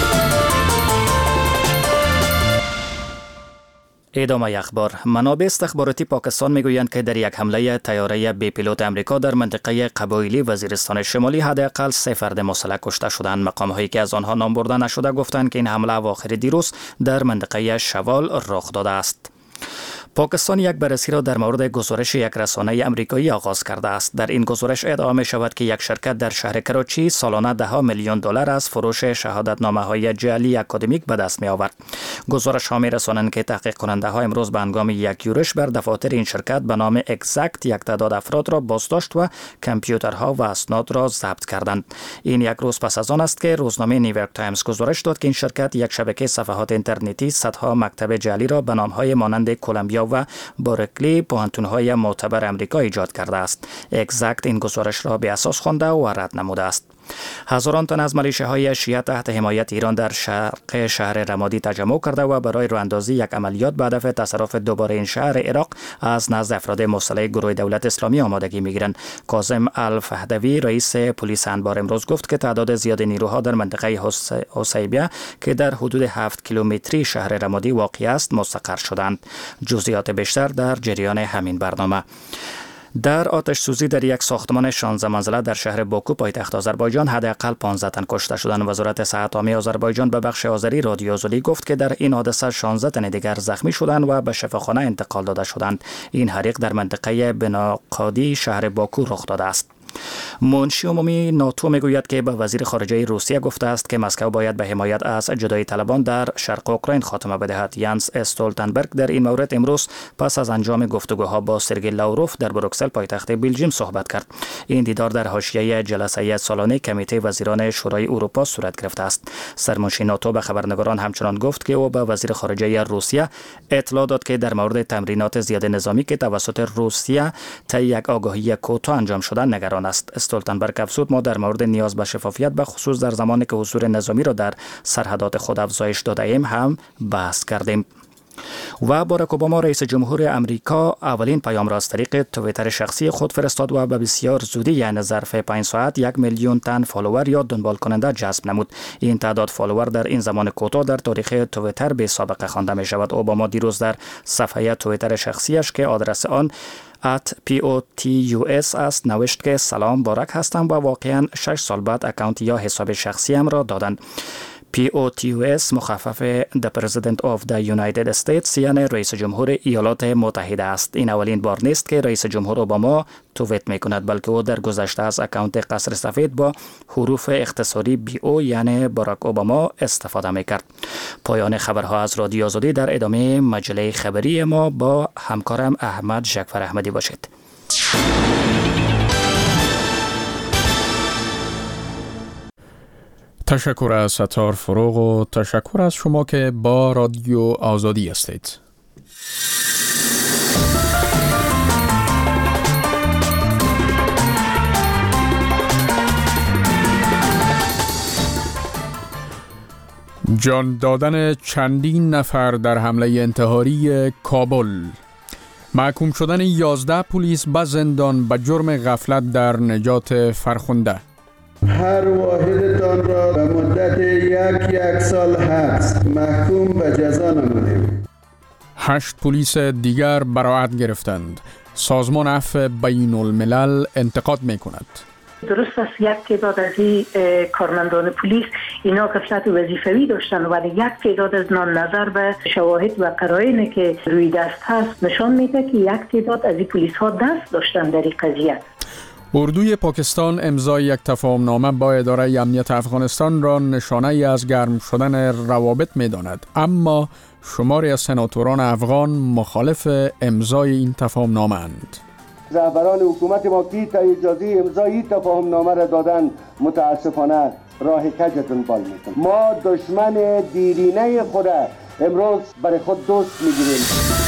ادامه اخبار. منابع استخباراتی پاکستان میگویند که در یک حمله طیاره بی پیلوت آمریکا در منطقه قبایلی وزیرستان شمالی حداقل سه فرد مسلح کشته شدند. مقام‌هایی که از آنها نام برده نشده گفتند که این حمله اواخر دیروز در منطقه شوال رخ داده است. پاکستان یک بررسی را در مورد گزارش یک رسانه آمریکایی آغاز کرده است. در این گزارش ادعا می شود که یک شرکت در شهر کراچی سالانه ده میلیون دلار از فروش شهادتنامه‌های جعلی اکادمیک به دست می آورد. گزارش ها می رسانند که تحقیق کننده ها امروز به هنگام یک یورش بر دفاتر این شرکت به نام اگزکت یک تعداد افراد را بازداشت و کامپیوترها و اسناد را ضبط کردند. این یک روز پس از آن است که روزنامه نیویورک تایمز گزارش داد که این شرکت یک شبکه صفحات اینترنتی صدها مکتب جعلی را به نام‌های مانند کلمبیا و بارکلی پوهنتون‌های معتبر آمریکا ایجاد کرده است. اگزکت این گزارش را به اساس خوانده و رد نموده است. هزاران تن از میلیشیاهای شیعه تحت حمایت ایران در شرق شهر رمادی تجمع کرده و برای راهاندازی یک عملیات به هدف تصرف دوباره این شهر عراق از نزد افراد مسلح گروه دولت اسلامی آمادگی میگیرند. کاظم الفهدوی رئیس پلیس انبار امروز گفت که تعداد زیاد نیروها در منطقه حسیبیه که در حدود هفت کیلومتری شهر رمادی واقع است مستقر شدند. جزئیات بیشتر در جریان همین برنامه. در آتش سوزی در یک ساختمان شانزده منزله در شهر باکو پایتخت آذربایجان حداقل پانزده تن کشته شدند. وزارت صحت عامه آذربایجان به بخش آذری رادیو آزادی گفت که در این حادثه شانزده تن دیگر زخمی شدند و به شفاخانه انتقال داده شدند. این حریق در منطقه بناقادی شهر باکو رخ داده است. منشی عمومی ناتو میگوید که به وزیر خارجه روسیه گفته است که مسکو باید به حمایت از جدایی طلبان در شرق اوکراین خاتمه بدهد. یانس استولتنبرگ در این مورد امروز پس از انجام گفتگوها با سرگئی لاوروف در بروکسل پایتخت بلژیم صحبت کرد. این دیدار در حاشیه جلسه سالانه کمیته وزیران شورای اروپا صورت گرفته است. سرمنشی ناتو به خبرنگاران همچنان گفت که او به وزیر خارجه روسیه اطلاع داد که در مورد تمرینات زیاده نظامی که توسط روسیه طی یک آگاهی کوتاه انجام شده نگران است. استولتنبرگ افزود ما در مورد نیاز به شفافیت به خصوص در زمانی که حضور نظامی را در سرحدات خود افزایش داده ایم هم بحث کردیم. و باراک اوباما رئیس جمهور امریکا اولین پیام را از طریق توییتر شخصی خود فرستاد و به بسیار زودی یعنی ظرف پنج ساعت یک میلیون تن فالوور یا دنبال کننده جذب نمود. این تعداد فالوور در این زمان کوتاه در تاریخ توییتر به سابقه خوانده می شود. اوباما دیروز در صفحه توییتر شخصیش که آدرس آن ات پی او تی یو اس است نوشت که سلام بارک هستم و واقعا شش سال بعد اکانت یا حساب شخصی هم را دادند. پی او تی یو اس مخفف The President of the United States یعنی رئیس جمهور ایالات متحده است. این اولین بار نیست که رئیس جمهور اوباما توییت می کند بلکه او در گذشته از اکانت قصر سفید با حروف اختصاری بی او یعنی باراک اوباما استفاده می کرد. پایان خبرها از رادیو آزادی. در ادامه مجله خبری ما با همکارم احمد جعفر احمدی باشید. تشکر از ستار فروغ و تشکر از شما که با رادیو آزادی هستید. جان دادن چندین نفر در حمله انتحاری کابل. محکوم شدن یازده پلیس به زندان به جرم غفلت در نجات فرخنده. هر واحدتان را به مدت یک یک سال حبس محکوم به جزا نمودیم. هشت پلیس دیگر براءت گرفتند. سازمان عفو بین الملل انتقاد می کند. درست است یک تعداد از این کارمندان پلیس اینا غفلت وظیفوی داشتن ولی یک تعداد از نان نظر به شواهد و قرائنی که روی دست هست نشان میده که یک تعداد از این پلیس ها دست داشتن در این قضیه. اردوی پاکستان امضای یک تفاهمنامه با اداره امنیت افغانستان را نشانه ای از گرم شدن روابط می داند، اما شماری از سناتوران افغان مخالف امضای این تفاهمنامه اند. رهبران حکومت ما که تا اجازه امضای تفاهمنامه را دادن متاسفانه راه کج دنبال میکنند. ما دشمن دیرینه خود امروز برای خود دوست میگیریم.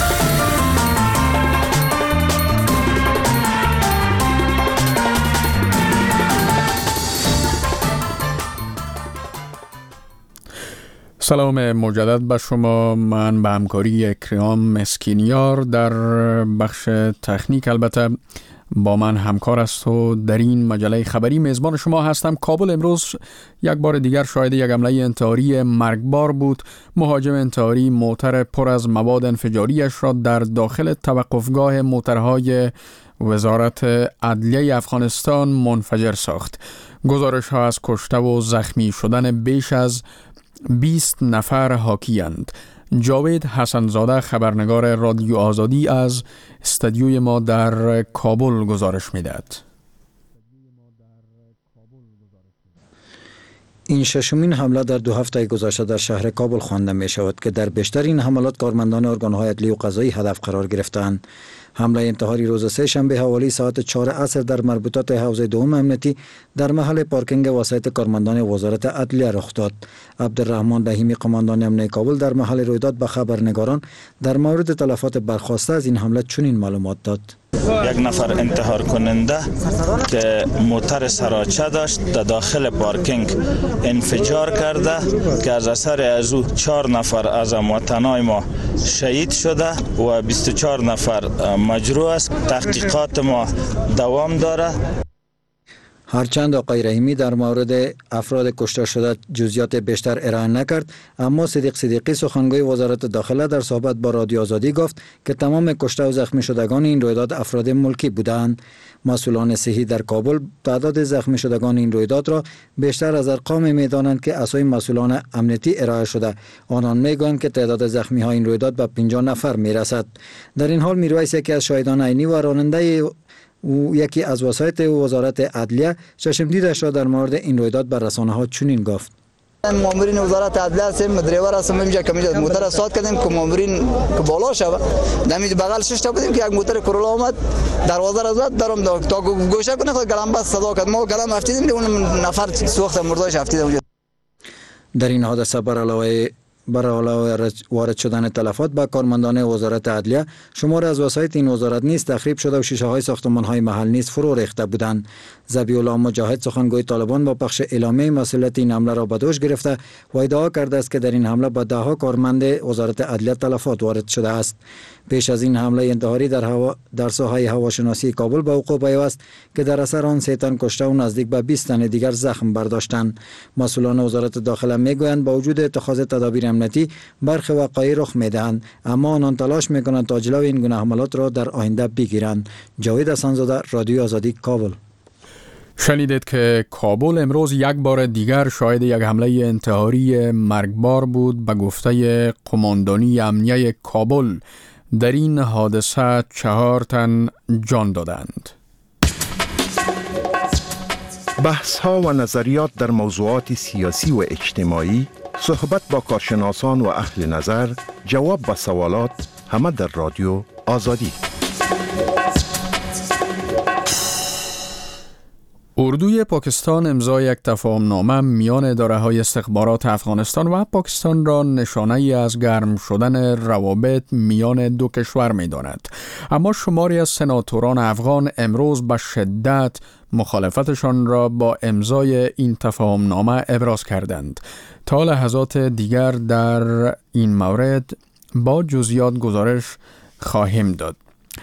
سلام مجدد به شما. من به همکاری اکرام مسکینیار در بخش تکنیک البته با من همکار است و در این مجله خبری میزبان شما هستم. کابل امروز یک بار دیگر شاهد یک حمله انتحاری مرگبار بود. مهاجم انتحاری موتر پر از مواد انفجاریش را در داخل توقفگاه موترهای وزارت عدلیه افغانستان منفجر ساخت. گزارش ها از کشته و زخمی شدن بیش از بیست نفر حاکی‌اند. جاوید حسنزاده خبرنگار رادیو آزادی از استودیوی ما در کابل گزارش می‌دهد. این ششمین حمله در دو هفته گذشته در شهر کابل خوانده می شود که در بیشتر این حملات کارمندان ارگان‌های عدلی و قضایی هدف قرار گرفتند. حمله انتحاری روز سه شنبه حوالی ساعت چهار عصر در مربوطات حوزه دوم امنیتی در محل پارکینگ وسایط کارمندان وزارت عدلیه رخ داد. عبدالرحمن رحیمی قماندان امنیتی کابل در محل رویداد به خبرنگاران در مورد تلفات برخواسته از این حمله چنین معلومات داد. یک نفر انتحار کننده که موتر سراچه داشت در داخل پارکینگ انفجار کرده که از اثر از او چهار نفر از هموطنان ما شهید شده و بیست و چهار نفر مجروح است. تحقیقات ما دوام داره. هرچند آقای رحیمی در مورد افراد کشته شده جزئیات بیشتر ارائه نکرد، اما صدیق صدیقی سخنگوی وزارت داخله در صحبت با رادیو آزادی گفت که تمام کشته و زخمی شدگان این رویداد افراد ملکی بودند. مسئولان صحی در کابل تعداد زخمی شدگان این رویداد را بیشتر از ارقام می‌دانند که اسای مسئولان امنیتی ارائه شده. آنان می‌گویند که تعداد زخمی ها این رویداد به پنجاه نفر می‌رسد. در این حال میرویس یکی از شاهدان عینی و راننده و یکی از وسایط وزارت عدلیه چشم دیدش را در مورد این رویداد بر رسانه‌ها چنین گفت: مامورین وزارت عدلیه هستیم، دریور هستیم، اینجا که موتر استاد کردیم که مامورین که بالا شوه دمی بغل شش تا بودیم که یک موتر کرولا اومد دروازه را زد، درم تا گوشه کنه خود گلم بس صدا کرد، ما گلم افتیدیم اون نفر سوخت مرداش افتیده. در این حادثه بر علاوه بر علاوه وارد شدن تلفات به کارمندان وزارت عدلیه، شمار از وسایط این وزارت نیز تخریب شده و شیشه های ساختمان های محل نیز فرو ریخته بودند. ذبیح الله مجاهد سخنگوی طالبان با پخش اعلامیه مسئولیت این حمله را به دوش گرفته و ادعا کرده است که در این حمله به ده ها کارمند وزارت عدلیه تلفات وارد شده است. پیش از این حمله انتحاری در هوا در ساحه هواشناسی کابل به وقوع پیوست که در اثر آن سه تن کشته و نزدیک به بیست تن دیگر زخم برداشتند. مسئولان وزارت داخله میگویند با وجود اتخاذ تدابیر امنیتی برخی وقایع رخ میدهند، اما آنان تلاش میکنند تا جلوی این گونه حملات را در آینده بگیرند. جاوید حسنزاده، رادیو آزادی، کابل. شنیدید که کابل امروز یک بار دیگر شاهد یک حمله انتحاری مرگبار بود. به گفته قماندانی امنیه کابل در این حادثه چهار تن جان دادند. بحث ها و نظریات در موضوعات سیاسی و اجتماعی، صحبت با کارشناسان و اهل نظر، جواب به سوالات، همه در رادیو آزادی. اردوی پاکستان امضای یک تفاهمنامه میان اداره‌های استخبارات افغانستان و پاکستان را نشانه‌ای از گرم شدن روابط میان دو کشور می‌داند. اما شماری از سناتوران افغان امروز به شدت مخالفتشان را با امضای این تفاهمنامه ابراز کردند. تا لحظات دیگر در این مورد با جزئیات گزارش خواهیم داد.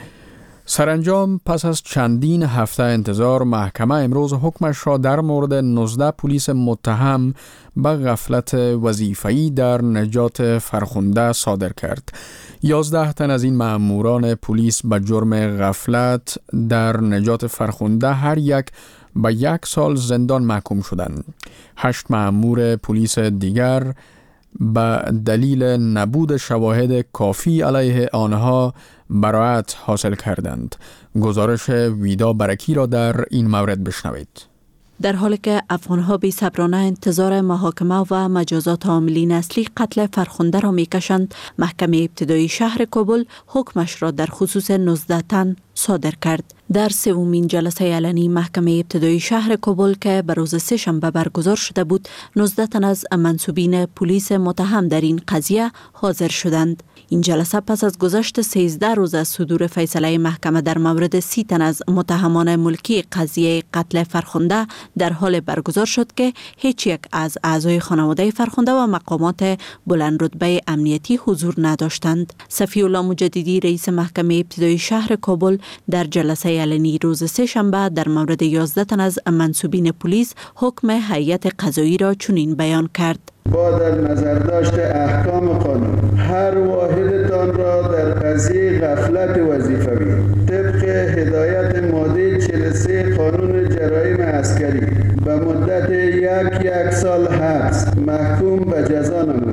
سرانجام پس از چندین هفته انتظار، محکمه امروز حکمش را در مورد نوزده پلیس متهم به غفلت وظیفه‌ای در نجات فرخنده صادر کرد. یازده تن از این مأموران پلیس به جرم غفلت در نجات فرخنده هر یک به یک سال زندان محکوم شدند. هشت مأمور پلیس دیگر به دلیل نبود شواهد کافی علیه آنها براءت حاصل کردند. گزارش ویدا برکی را در این مورد بشنوید. در حالی که افغانها بی صبرانه انتظار محاکمه و مجازات عاملین اصلی قتل فرخنده را میکشند، محکمه ابتدایی شهر کابل حکمش را در خصوص نوزده تن صادر کرد. در سومین جلسه علنی محکمه ابتدایی شهر کابل که به روز سه شنبه برگزار شده بود، نوزده تن از منصوبین پلیس متهم در این قضیه حاضر شدند. این جلسه پس از گذشت سیزده روز از صدور فیصله محکمه در مورد سی تن از متهمان ملکی قضیه قتل فرخنده در حال برگزار شد که هیچ یک از اعضای خانواده فرخنده و مقامات بلند رتبه امنیتی حضور نداشتند. صفی الله مجددی رئیس محکمه ابتدایی شهر کابل در جلسه علنی روز سه شنبه در مورد یازده تن از منصوبین پلیس حکم هیئت قضایی را چنین بیان کرد: با در نظر داشت احکام قانون هر واحدتان را در قضیه غفلت وظیفوی طبق هدایت ماده چهل و سه قانون جرایم عسکری به مدت یک یک سال حبس محکوم به جزا نمودیم.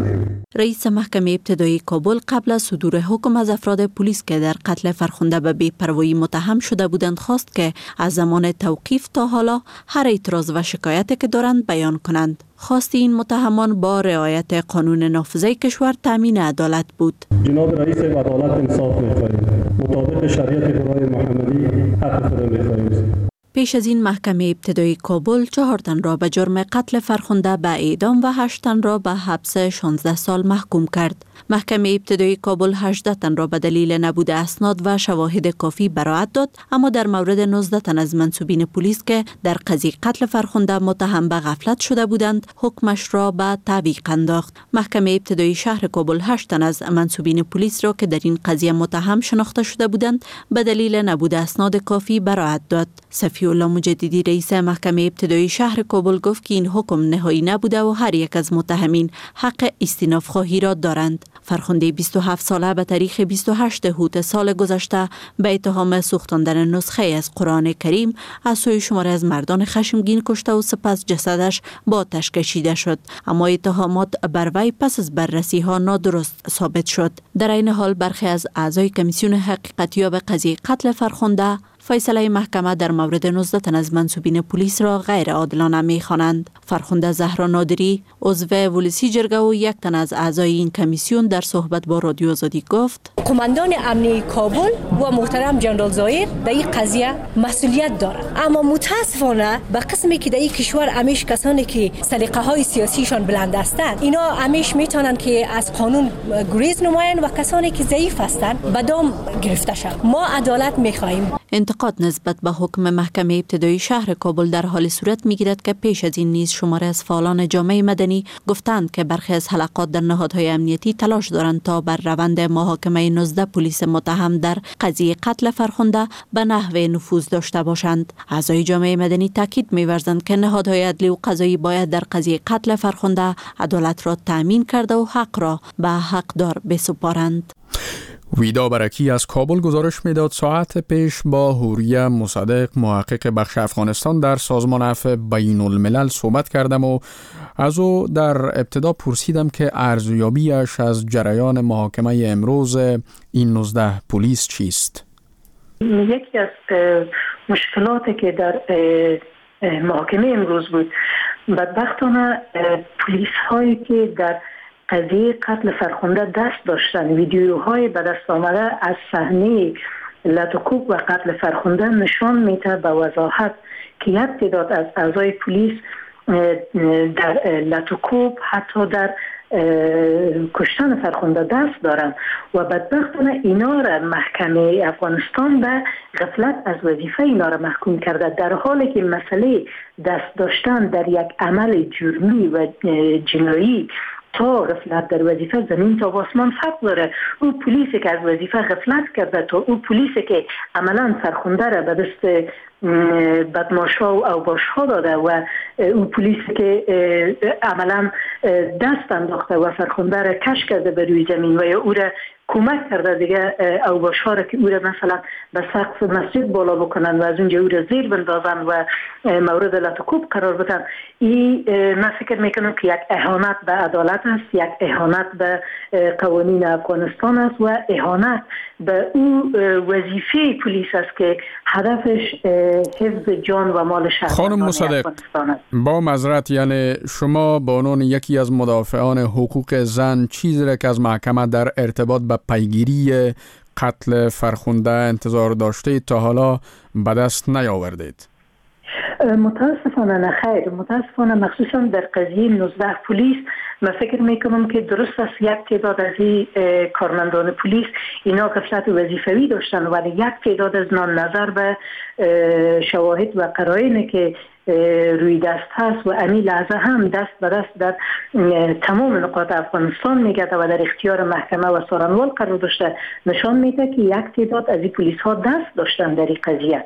رئیس محکمه ابتدایی کابل قبل از صدور حکم از افراد پلیس که در قتل فرخنده به بی‌پروایی متهم شده بودند خواست که از زمان توقیف تا حالا هر اعتراض و شکایتی که دارند بیان کنند. خواست این متهمان با رعایت قانون نافذه کشور تامین عدالت بود. جناب رئیس عدالت انصاف می‌خواهیم. مطابق شریعت خدای محمدی حق خود می‌خواهیم. پیش از این محکمه ابتدایی کابل چهار تن را به جرم قتل فرخنده به اعدام و هشت تن را به حبس شانزده سال محکوم کرد. محکمه ابتدایی کابل هجده تن را به دلیل نبود اسناد و شواهد کافی براءت داد، اما در مورد نوزده تن از منصوبین پلیس که در قضیه قتل فرخنده متهم به غفلت شده بودند حکمش را به تعویق انداخت. محکمه ابتدایی شهر کابل هشت تن از منصوبین پلیس را که در این قضیه متهم شناخته شده بودند به دلیل نبود اسناد کافی براءت داد. صفی الله مجددی رئیس محکمه ابتدایی شهر کابل گفت که این حکم نهایی نبوده و هر یک از متهمین حق استئناف خواهی را دارند. فرخنده بیست و هفت ساله به تاریخ بیست و هشتم اوت سال گذشته به اتهام سوختاندن نسخه از قرآن کریم از سوی شماری از مردان خشمگین کشته و سپس جسدش با آتش کشیده شد، اما اتهامات بر وی پس از بررسی ها نادرست ثابت شد. در این حال برخی از اعضای کمیسیون حقیقتیاب قضیه قتل فرخنده فیصله محکمه در مورد نوزده تن از منصوبین پلیس را غیر عادلانه می‌خوانند. فرخنده زهرا نادری عضو ولسی جرگه و یک تن از اعضای این کمیسیون در صحبت با رادیو آزادی گفت قماندان امنیتی کابل و محترم جنرال زایر در این قضیه مسئولیت دارند، اما متاسفانه به قسمی که در این کشور همیش کسانی که سلیقه های سیاسیشان بلند هستند اینا همیش میتونن که از قانون گریز نمایند و کسانی که ضعیف هستند به دام گرفته شوند. ما عدالت می‌خواهیم. انتقاد نسبت به حکم محکمه ابتدایی شهر کابل در حال صورت می‌گیرد که پیش از این نیز شماره از فعالان جامعه مدنی گفتند که برخی از حلقات در نهادهای امنیتی تلاش دارند تا بر روند محاکمه نوزده پلیس متهم در قضیه قتل فرخنده به نحو نفوذ داشته باشند. اعضای جامعه مدنی تاکید می‌ورزند که نهادهای عدلی و قضایی باید در قضیه قتل فرخنده عدالت را تامین کرده و حق را به حقدار بسپارند. ویدا برکی از کابل گزارش میداد ساعت پیش با حوریه مصدق محقق بخش افغانستان در سازمان عفو بین الملل صحبت کردم و از او در ابتدا پرسیدم که ارزیابیش از جریان محاکمه امروز این نوزده پلیس چیست؟ یکی از مشکلاتی که در محاکمه امروز بود بدبختانه پلیس هایی که در قضیه قتل فرخنده دست داشتن ویدیوهای به دست آمده از صحنه لطوکوب و قتل فرخنده نشان میده به وضاحت که یک تعداد از اعضای پلیس در لطوکوب حتی در کشتن فرخنده دست دارند و بدبختانه اینا را محکمه افغانستان به غفلت از وظیفه اینا را محکوم کرده، در حالی که مسئله دست داشتن در یک عمل جرمی و جنایی تا غفلت در وظیفه زمین تا آسمان فرق داره. او پلیسی که از وظیفه غفلت کرده تا او پلیسی که عملا فرخنده را به دست بدماشا و اوباشها داده و او پلیسی که عملا دست انداخته و فرخنده را کش کرده به روی زمین و یا او را کمک کرده دیگه اوباشها را که او را مثلا به سقف مسجد بالا بکنن و از اونجا او را زیر بندازن و مورد لطوکوب قرار بدن. این من فکر میکنم که یک اهانت به عدالت است، یک اهانت به قوانین افغانستان است و اهانت به او وظیفه پلیس است که هدفش حفظ جان و مال شهروندان افغانستان است. با معذرت، یعنی شما به عنوان یکی از مدافعان حقوق زن چیزی را که از محکمه در ارتباط به پیگیری قتل فرخنده انتظار داشته تا حالا به دست نیاوردید؟ متاسفانه نه خیر، متاسفانه مخصوصا در قضیه نوزده پلیس من فکر میکنم که درست است یک تعداد از این کارمندان پلیس اینا غفلت وظیفوی داشتن ولی یک تعداد از نان نظر به شواهد و قرائنی که روی دست هست و امی لحظه هم دست به دست در تمام نقاط افغانستان میگرده و در اختیار محکمه و سارنوال قرار داشته نشان میده که یک تعداد از این پلیس ها دست داشتن در این قضیه.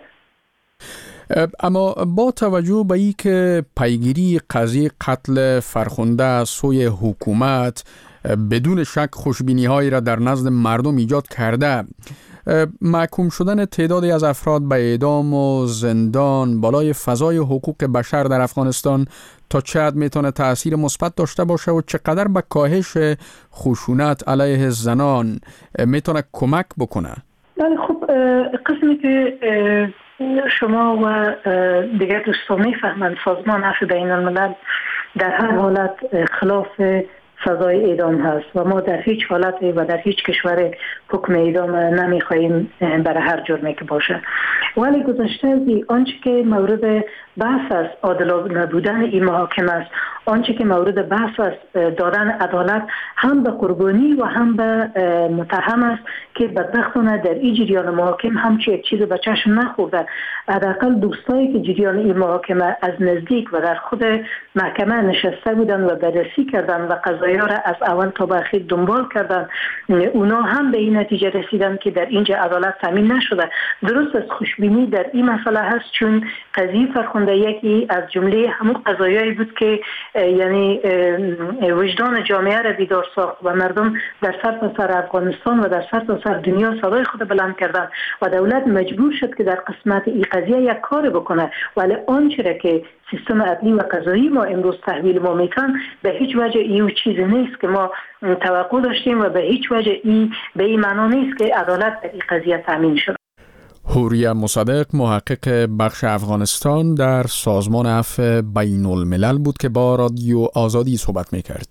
اما با توجه به این که پیگیری قضیه قتل فرخنده از سوی حکومت بدون شک خوشبینی هایی را در نزد مردم ایجاد کرده، محکوم شدن تعدادی از افراد به اعدام و زندان بالای فضای حقوق بشر در افغانستان تا چه حد میتونه تأثیر مثبت داشته باشه و چقدر به کاهش خشونت علیه زنان میتونه کمک بکنه؟ بله خب قسمی که شما و دیگر دوستان میفهمند سازمان عفو بین الملل در هر حالت خلاف سزای اعدام هست و ما در هیچ حالت و در هیچ کشور حکم اعدام نمیخواهیم برای هر جرمی که باشه. ولی گذشته از آنچه که مورد بحث است عادلانه نبودن این محاکم است، آنچه که مورد بحث است دادن عدالت هم به قربانی و هم به متهم است که بدبختانه در این جریان محاکم همچی یک چیز به چشم نخورده. حداقل دوستایی که جریان این محاکمه از نزدیک و در خود محکمه نشسته بودن و بررسی کردن و قضایا را از اول تا به اخیر دنبال کردن، اونا هم به این نتیجه رسیدن که در اینجا عدالت تامین نشده. درست از خوشبینی در این مسئله هست، چون قضیه فرخنده یکی از جمله همون قضایایی بود که یعنی وجدان جامعه را بیدار ساخت و مردم در سرتاسر افغانستان و در سرتاسر دنیا صدای خود بلند کردن و دولت مجبور شد که در قسمت این قضیه یک کار بکنه. ولی آنچه را که سیستم عدلی و قضایی ما امروز تحویل ما میتن به هیچ وجه این چیز نیست که ما توقع داشتیم و به هیچ وجه این به این معنا نیست که عدالت در این قضیه تامین شد. حوریه مصدق محقق بخش افغانستان در سازمان عفو بین الملل بود که با رادیو آزادی صحبت میکرد.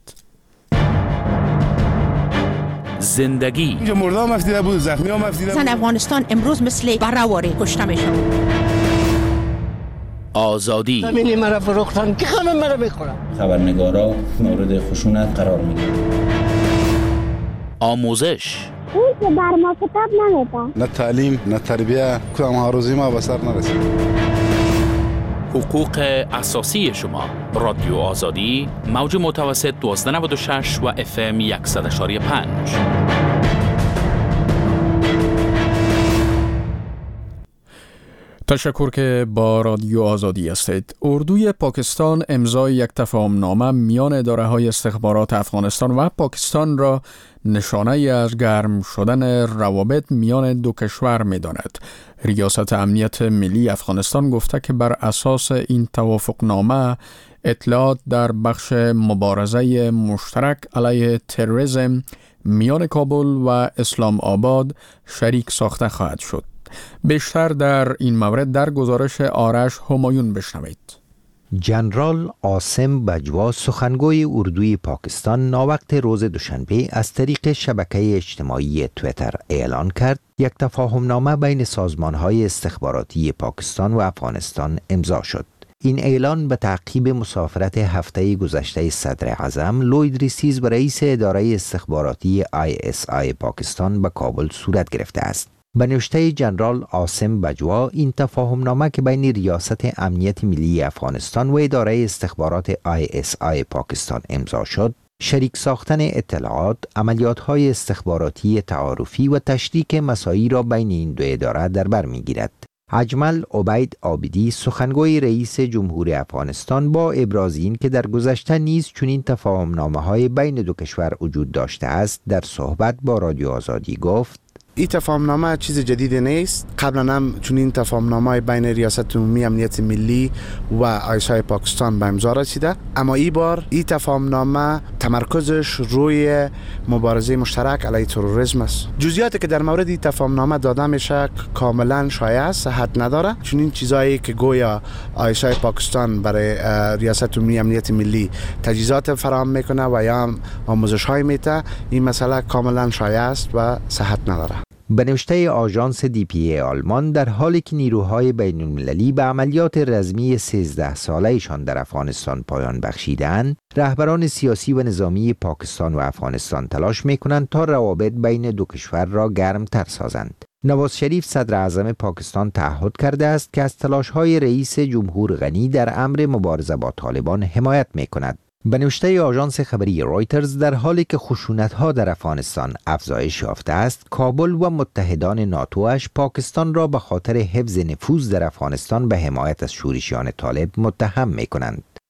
زندگی اینجا مردا هم افتیده بود، زخمی هم افتیده بود. زن افغانستان امروز مثل برآواره کشته میشن. آزادی زمینی مرا فروختن که خانم مرا میخورن. خبرنگارا مورد خشونت قرار میگیرن. آموزش اون که بر ما کتاب نمیده. نه تعلیم نه تربیه، کدام آرزوی ما به سر نرسید. حقوق اساسی شما. رادیو آزادی موج متوسط دوازده نود و شش و اف ام صد و یک و پنج. تشکر که با رادیو آزادی هستید. اردوی پاکستان امضای یک تفاهمنامه میان اداره‌های استخبارات افغانستان و پاکستان را نشانه از گرم شدن روابط میان دو کشور می‌داند. ریاست امنیت ملی افغانستان گفته که بر اساس این توافقنامه اطلاعات در بخش مبارزه مشترک علیه تروریسم میان کابل و اسلام آباد شریک ساخته خواهد شد. بیشتر در این مورد در گزارش آرش همایون بشنوید. جنرال عاصم بجوا سخنگوی اردوی پاکستان ناوقت روز دوشنبه از طریق شبکه اجتماعی تویتر اعلان کرد یک تفاهمنامه بین سازمان‌های استخباراتی پاکستان و افغانستان امضا شد. این اعلان به تعقیب مسافرت هفته گذشته صدر اعظم لوید ریسیز و رئیس اداره استخباراتی آی اس آی پاکستان به کابل صورت گرفته است. به نوشته جنرال عاصم بجوا، این تفاهمنامه که بین ریاست امنیت ملی افغانستان و اداره استخبارات آی اس آی پاکستان امضا شد، شریک ساختن اطلاعات، عملیات‌های استخباراتی تعارفی و تشریک مساعی را بین این دو اداره در بر می‌گیرد. اجمل عبید عابدی سخنگوی رئیس جمهور افغانستان با ابراز این که در گذشته نیز چنین تفاهمنامه‌های بین دو کشور وجود داشته است، در صحبت با رادیو آزادی گفت: این تفاهمنامه چیز جدید نیست. قبلا هم چنین تفاهمنامه بین ریاست عمومی امنیت ملی و آی اس آی پاکستان به امضا رسیده، اما این بار این تفاهمنامه تمرکزش روی مبارزه مشترک علیه تروریسم است. جزئیاتی که در مورد این تفاهمنامه داده میشه کاملا شایع، صحت نداره. چنین چیزایی که گویا آی اس آی پاکستان برای ریاست عمومی امنیت ملی تجهیزات فراهم میکنه و یا آموزش های میده، این مسئله کاملا شایع است و صحت نداره. به نوشته آژانس دی پی ای آلمان، در حالی که نیروهای بین المللی به عملیات رزمی سیزده ساله‌شان در افغانستان پایان بخشیدند، رهبران سیاسی و نظامی پاکستان و افغانستان تلاش می‌کنند تا روابط بین دو کشور را گرم‌تر سازند. نواز شریف صدر اعظم پاکستان تعهد کرده است که از تلاش‌های رئیس جمهور غنی در امر مبارزه با طالبان حمایت می‌کند. به نوشته آژانس خبری رویترز، در حالی که خشونت‌ها در افغانستان افزایش یافته است، کابل و متحدان ناتوش پاکستان را به خاطر حفظ نفوذ در افغانستان به حمایت از شورشیان طالب متهم می‌کنند.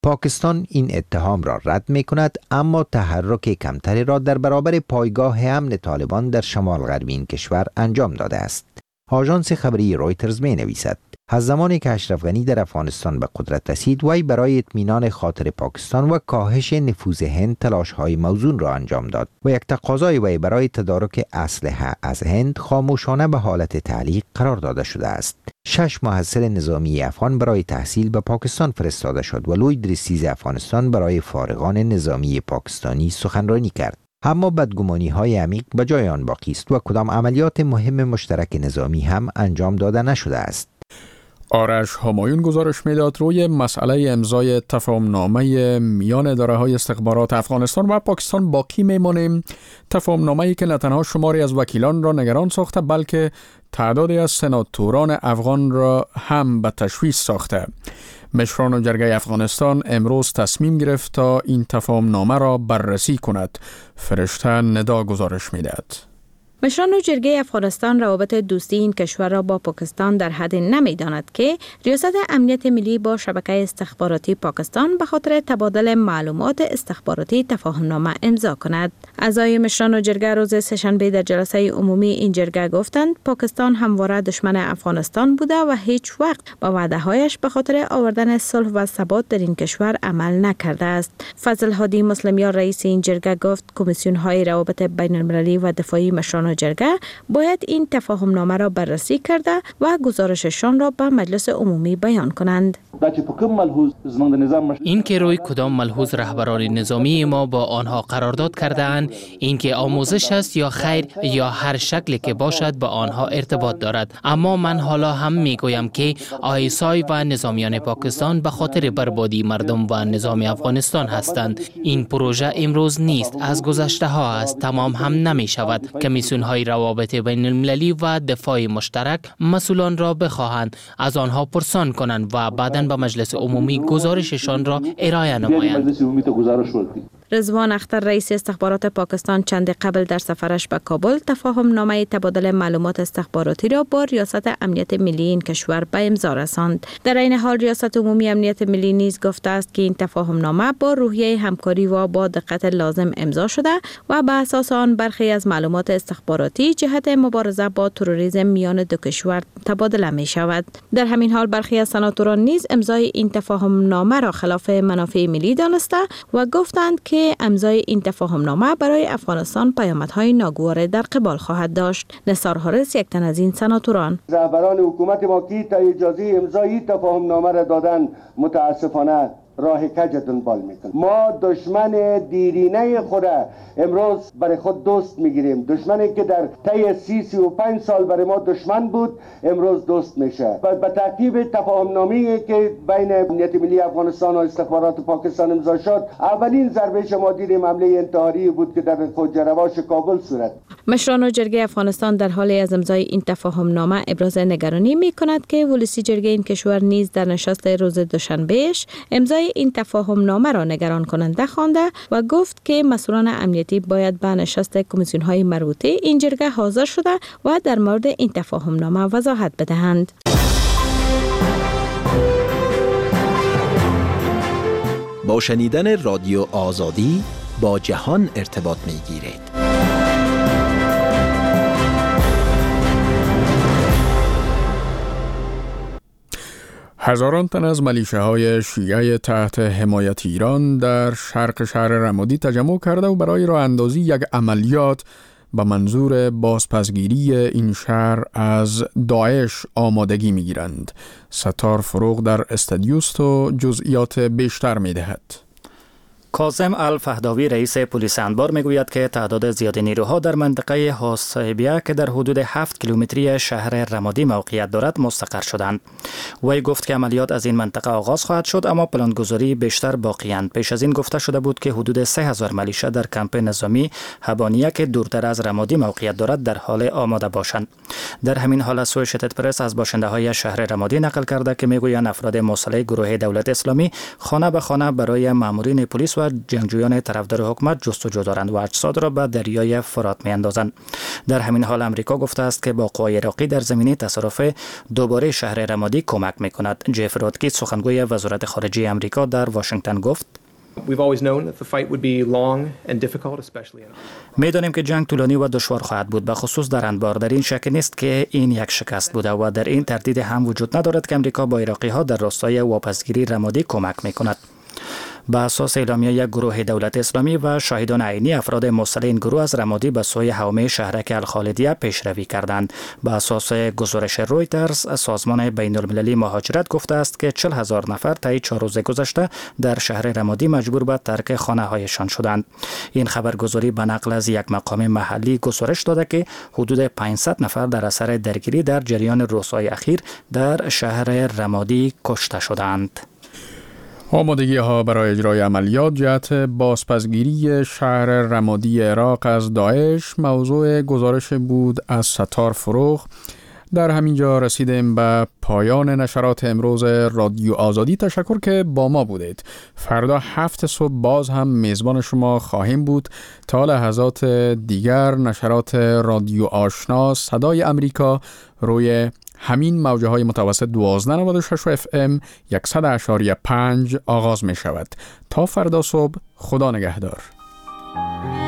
پاکستان این اتهام را رد می کند، اما تحرک کمتری را در برابر پایگاه امن طالبان در شمال غربی این کشور انجام داده است. آژانس خبری رویترز می نویسد از زمانی که اشرف غنی در افغانستان به قدرت رسید، وی برای اطمینان خاطر پاکستان و کاهش نفوذ هند تلاش‌های موزون را انجام داد و یک تقاضای وی برای تدارک اسلحه از هند خاموشانه به حالت تعلیق قرار داده شده است. شش محصل نظامی افغان برای تحصیل به پاکستان فرستاده شد و لوی درستیز افغانستان برای فارغان نظامی پاکستانی سخنرانی کرد. اما بدگمانی های عمیق به جای آن باقی است و کدام عملیات مهم مشترک نظامی هم انجام داده نشده است. آرش همایون گزارش میداد روی مسئله امضای تفاهمنامه میان اداره‌های استخبارات افغانستان و پاکستان باقی میمانیم. تفاهمنامه‌ای که نه تنها شماری از وکیلان را نگران ساخته، بلکه تعدادی از سناتوران افغان را هم به تشویش ساخته. مشران جرگه افغانستان امروز تصمیم گرفت تا این تفاهمنامه را بررسی کند. فرشته ندا گزارش میدهد. مشران جرگه افغانستان روابط دوستی این کشور را با پاکستان در حد نمی‌داند که ریاست امنیت ملی با شبکه استخباراتی پاکستان به خاطر تبادل معلومات استخباراتی تفاهمنامه امضا کند. اعضای مشران جرگه روز سه‌شنبه در جلسه عمومی این جرگه گفتند پاکستان همواره دشمن افغانستان بوده و هیچ وقت با وعده‌هایش به خاطر آوردن صلح و ثبات در این کشور عمل نکرده است. فضل هادی مسلمیان رئیس این جرگه گفت کمیسیون‌های روابط بین‌المللی و دفاعی مشران جرگه باید این تفاهمنامه را بررسی کرده و گزارششان را به مجلس عمومی بیان کنند. این که روی کدام ملحوظ رهبران نظامی ما با آنها قرارداد کرده‌اند، این که آموزش است یا خیر یا هر شکلی که باشد با آنها ارتباط دارد. اما من حالا هم میگویم که آی اس آی و نظامیان پاکستان به خاطر بربادی مردم و نظام افغانستان هستند. این پروژه امروز نیست، از گذشته ها است، تمام هم نمی شود. کمیسیون های روابط بین المللی و دفاع مشترک مسئولان را بخواهند از آنها پرسان کنند و بعداً به مجلس عمومی گزارششان را ارائه نمایند. رضوان اختر رئیس استخبارات پاکستان چند قبل در سفرش به کابل تفاهم نامه تبادل معلومات استخباراتی را با ریاست امنیت ملی این کشور به امضا رساند. در این حال ریاست عمومی امنیت ملی نیز گفته است که این تفاهم نامه با روحیه همکاری و با دقت لازم امضا شده و به اساس آن برخی از معلومات استخباراتی جهت مبارزه با تروریسم میان دو کشور تبادله می شود. در همین حال برخی از سناتوران نیز امضای این تفاهم نامه را خلاف منافع ملی دانسته و گفتند که امضای این تفاهم نامه برای افغانستان پیامدهای ناگوار در قبال خواهد داشت. نثار حارس یک تن از این سناتوران: رهبران حکومت ما که تا اجازه امضای تفاهم نامه را دادن متاسفانه راه کج دنبال میکنیم. ما دشمن دیرینه خود امروز برای خود دوست میگیریم. دشمنی که در طی سی سی و پنج سال برای ما دشمن بود امروز دوست میشه. و به ترتیب تفاهم نامه‌ای که بین امنیت ملی افغانستان و استخبارات پاکستان امضا شد، اولین ضربه شما دیدیم حمله انتحاری بود که در خودجرواش کابل صورت. مشران جرگه افغانستان در حال از امضای این تفاهم نامه ابراز نگرانی میکند که ولسی جرگه این کشور نیز در نشست روز دوشنبهش امضای این تفاهم نامه را نگران کننده خوانده و گفت که مسئولان امنیتی باید به نشست کمیسیون های مربوطه این جرگه حاضر شده و در مورد این تفاهم نامه وضاحت بدهند. با شنیدن رادیو آزادی با جهان ارتباط می گیرید. هزاران تن از ملیشه‌های شیعه تحت حمایت ایران در شرق شهر رمادی تجمع کرده و برای راه اندازی یک عملیات به منظور بازپسگیری این شهر از داعش آمادگی می‌گیرند. ستار فروغ در استودیوست و جزئیات بیشتر می‌دهد. کاظم الفهداوی رئیس پلیس انبار میگوید که تعداد زیاد نیروها در منطقه حاصبیه که در حدود هفت کیلومتری شهر رمادی موقعیت دارد مستقر شدند. وی گفت که عملیات از این منطقه آغاز خواهد شد، اما پلانگذاری بیشتر باقی اند. پیش از این گفته شده بود که حدود سه هزار ملیشه در کمپ نظامی هبانیه که دورتر از رمادی موقعیت دارد در حال آماده باشند. در همین حال اسوشیتد پرس از باشنده های شهر رمادی نقل کرده که میگویند افراد مسلح گروه دولت اسلامی خانه به خانه برای مامورین پلیس و و جنگجویان طرفدار حکومت جستجو دارند و اجساد را به دریای فرات می‌اندازند. در همین حال امریکا گفته است که با قوای عراقی در زمینه تصرف دوباره شهر رمادی کمک می‌کند. جف رودکی سخنگوی وزارت خارجه امریکا در واشنگتن گفت: می‌دانیم که جنگ طولانی و دشوار خواهد بود، به خصوص در انبار. در این شک نیست که این یک شکست بوده و در این تردید هم وجود ندارد که امریکا با عراقی‌ها در راستای واپسگیری رمادی کمک می‌کند. به اساس اعلامیه یک گروه دولت اسلامی و شاهدان عینی، افراد مسلح این گروه از رمادی به سوی حومه شهرک الخالدیه پیشروی کردند. به اساس گزارش رویترز، سازمان بین المللی مهاجرت گفته است که چهل هزار نفر طی چهار روز گذشته در شهر رمادی مجبور به ترک خانه هایشان شدند. این خبرگزاری به نقل از یک مقام محلی گزارش داده که حدود پانصد نفر در اثر درگیری در جریان روزهای اخیر در شهر رمادی کشته شدند. آمادگی ها برای اجرای عملیات جهت بازپسگیری شهر رمادی عراق از داعش موضوع گزارش بود از ستار فروغ. در همینجا رسیدیم به پایان نشرات امروز رادیو آزادی. تشکر که با ما بودید. فردا هفت صبح باز هم میزبان شما خواهیم بود. تا لحظات دیگر نشرات رادیو آشنا صدای امریکا روی همین موجه های متوسط دوازده نود و شش اف ام صد اشاری پنج آغاز می شود. تا فردا صبح، خدا نگهدار.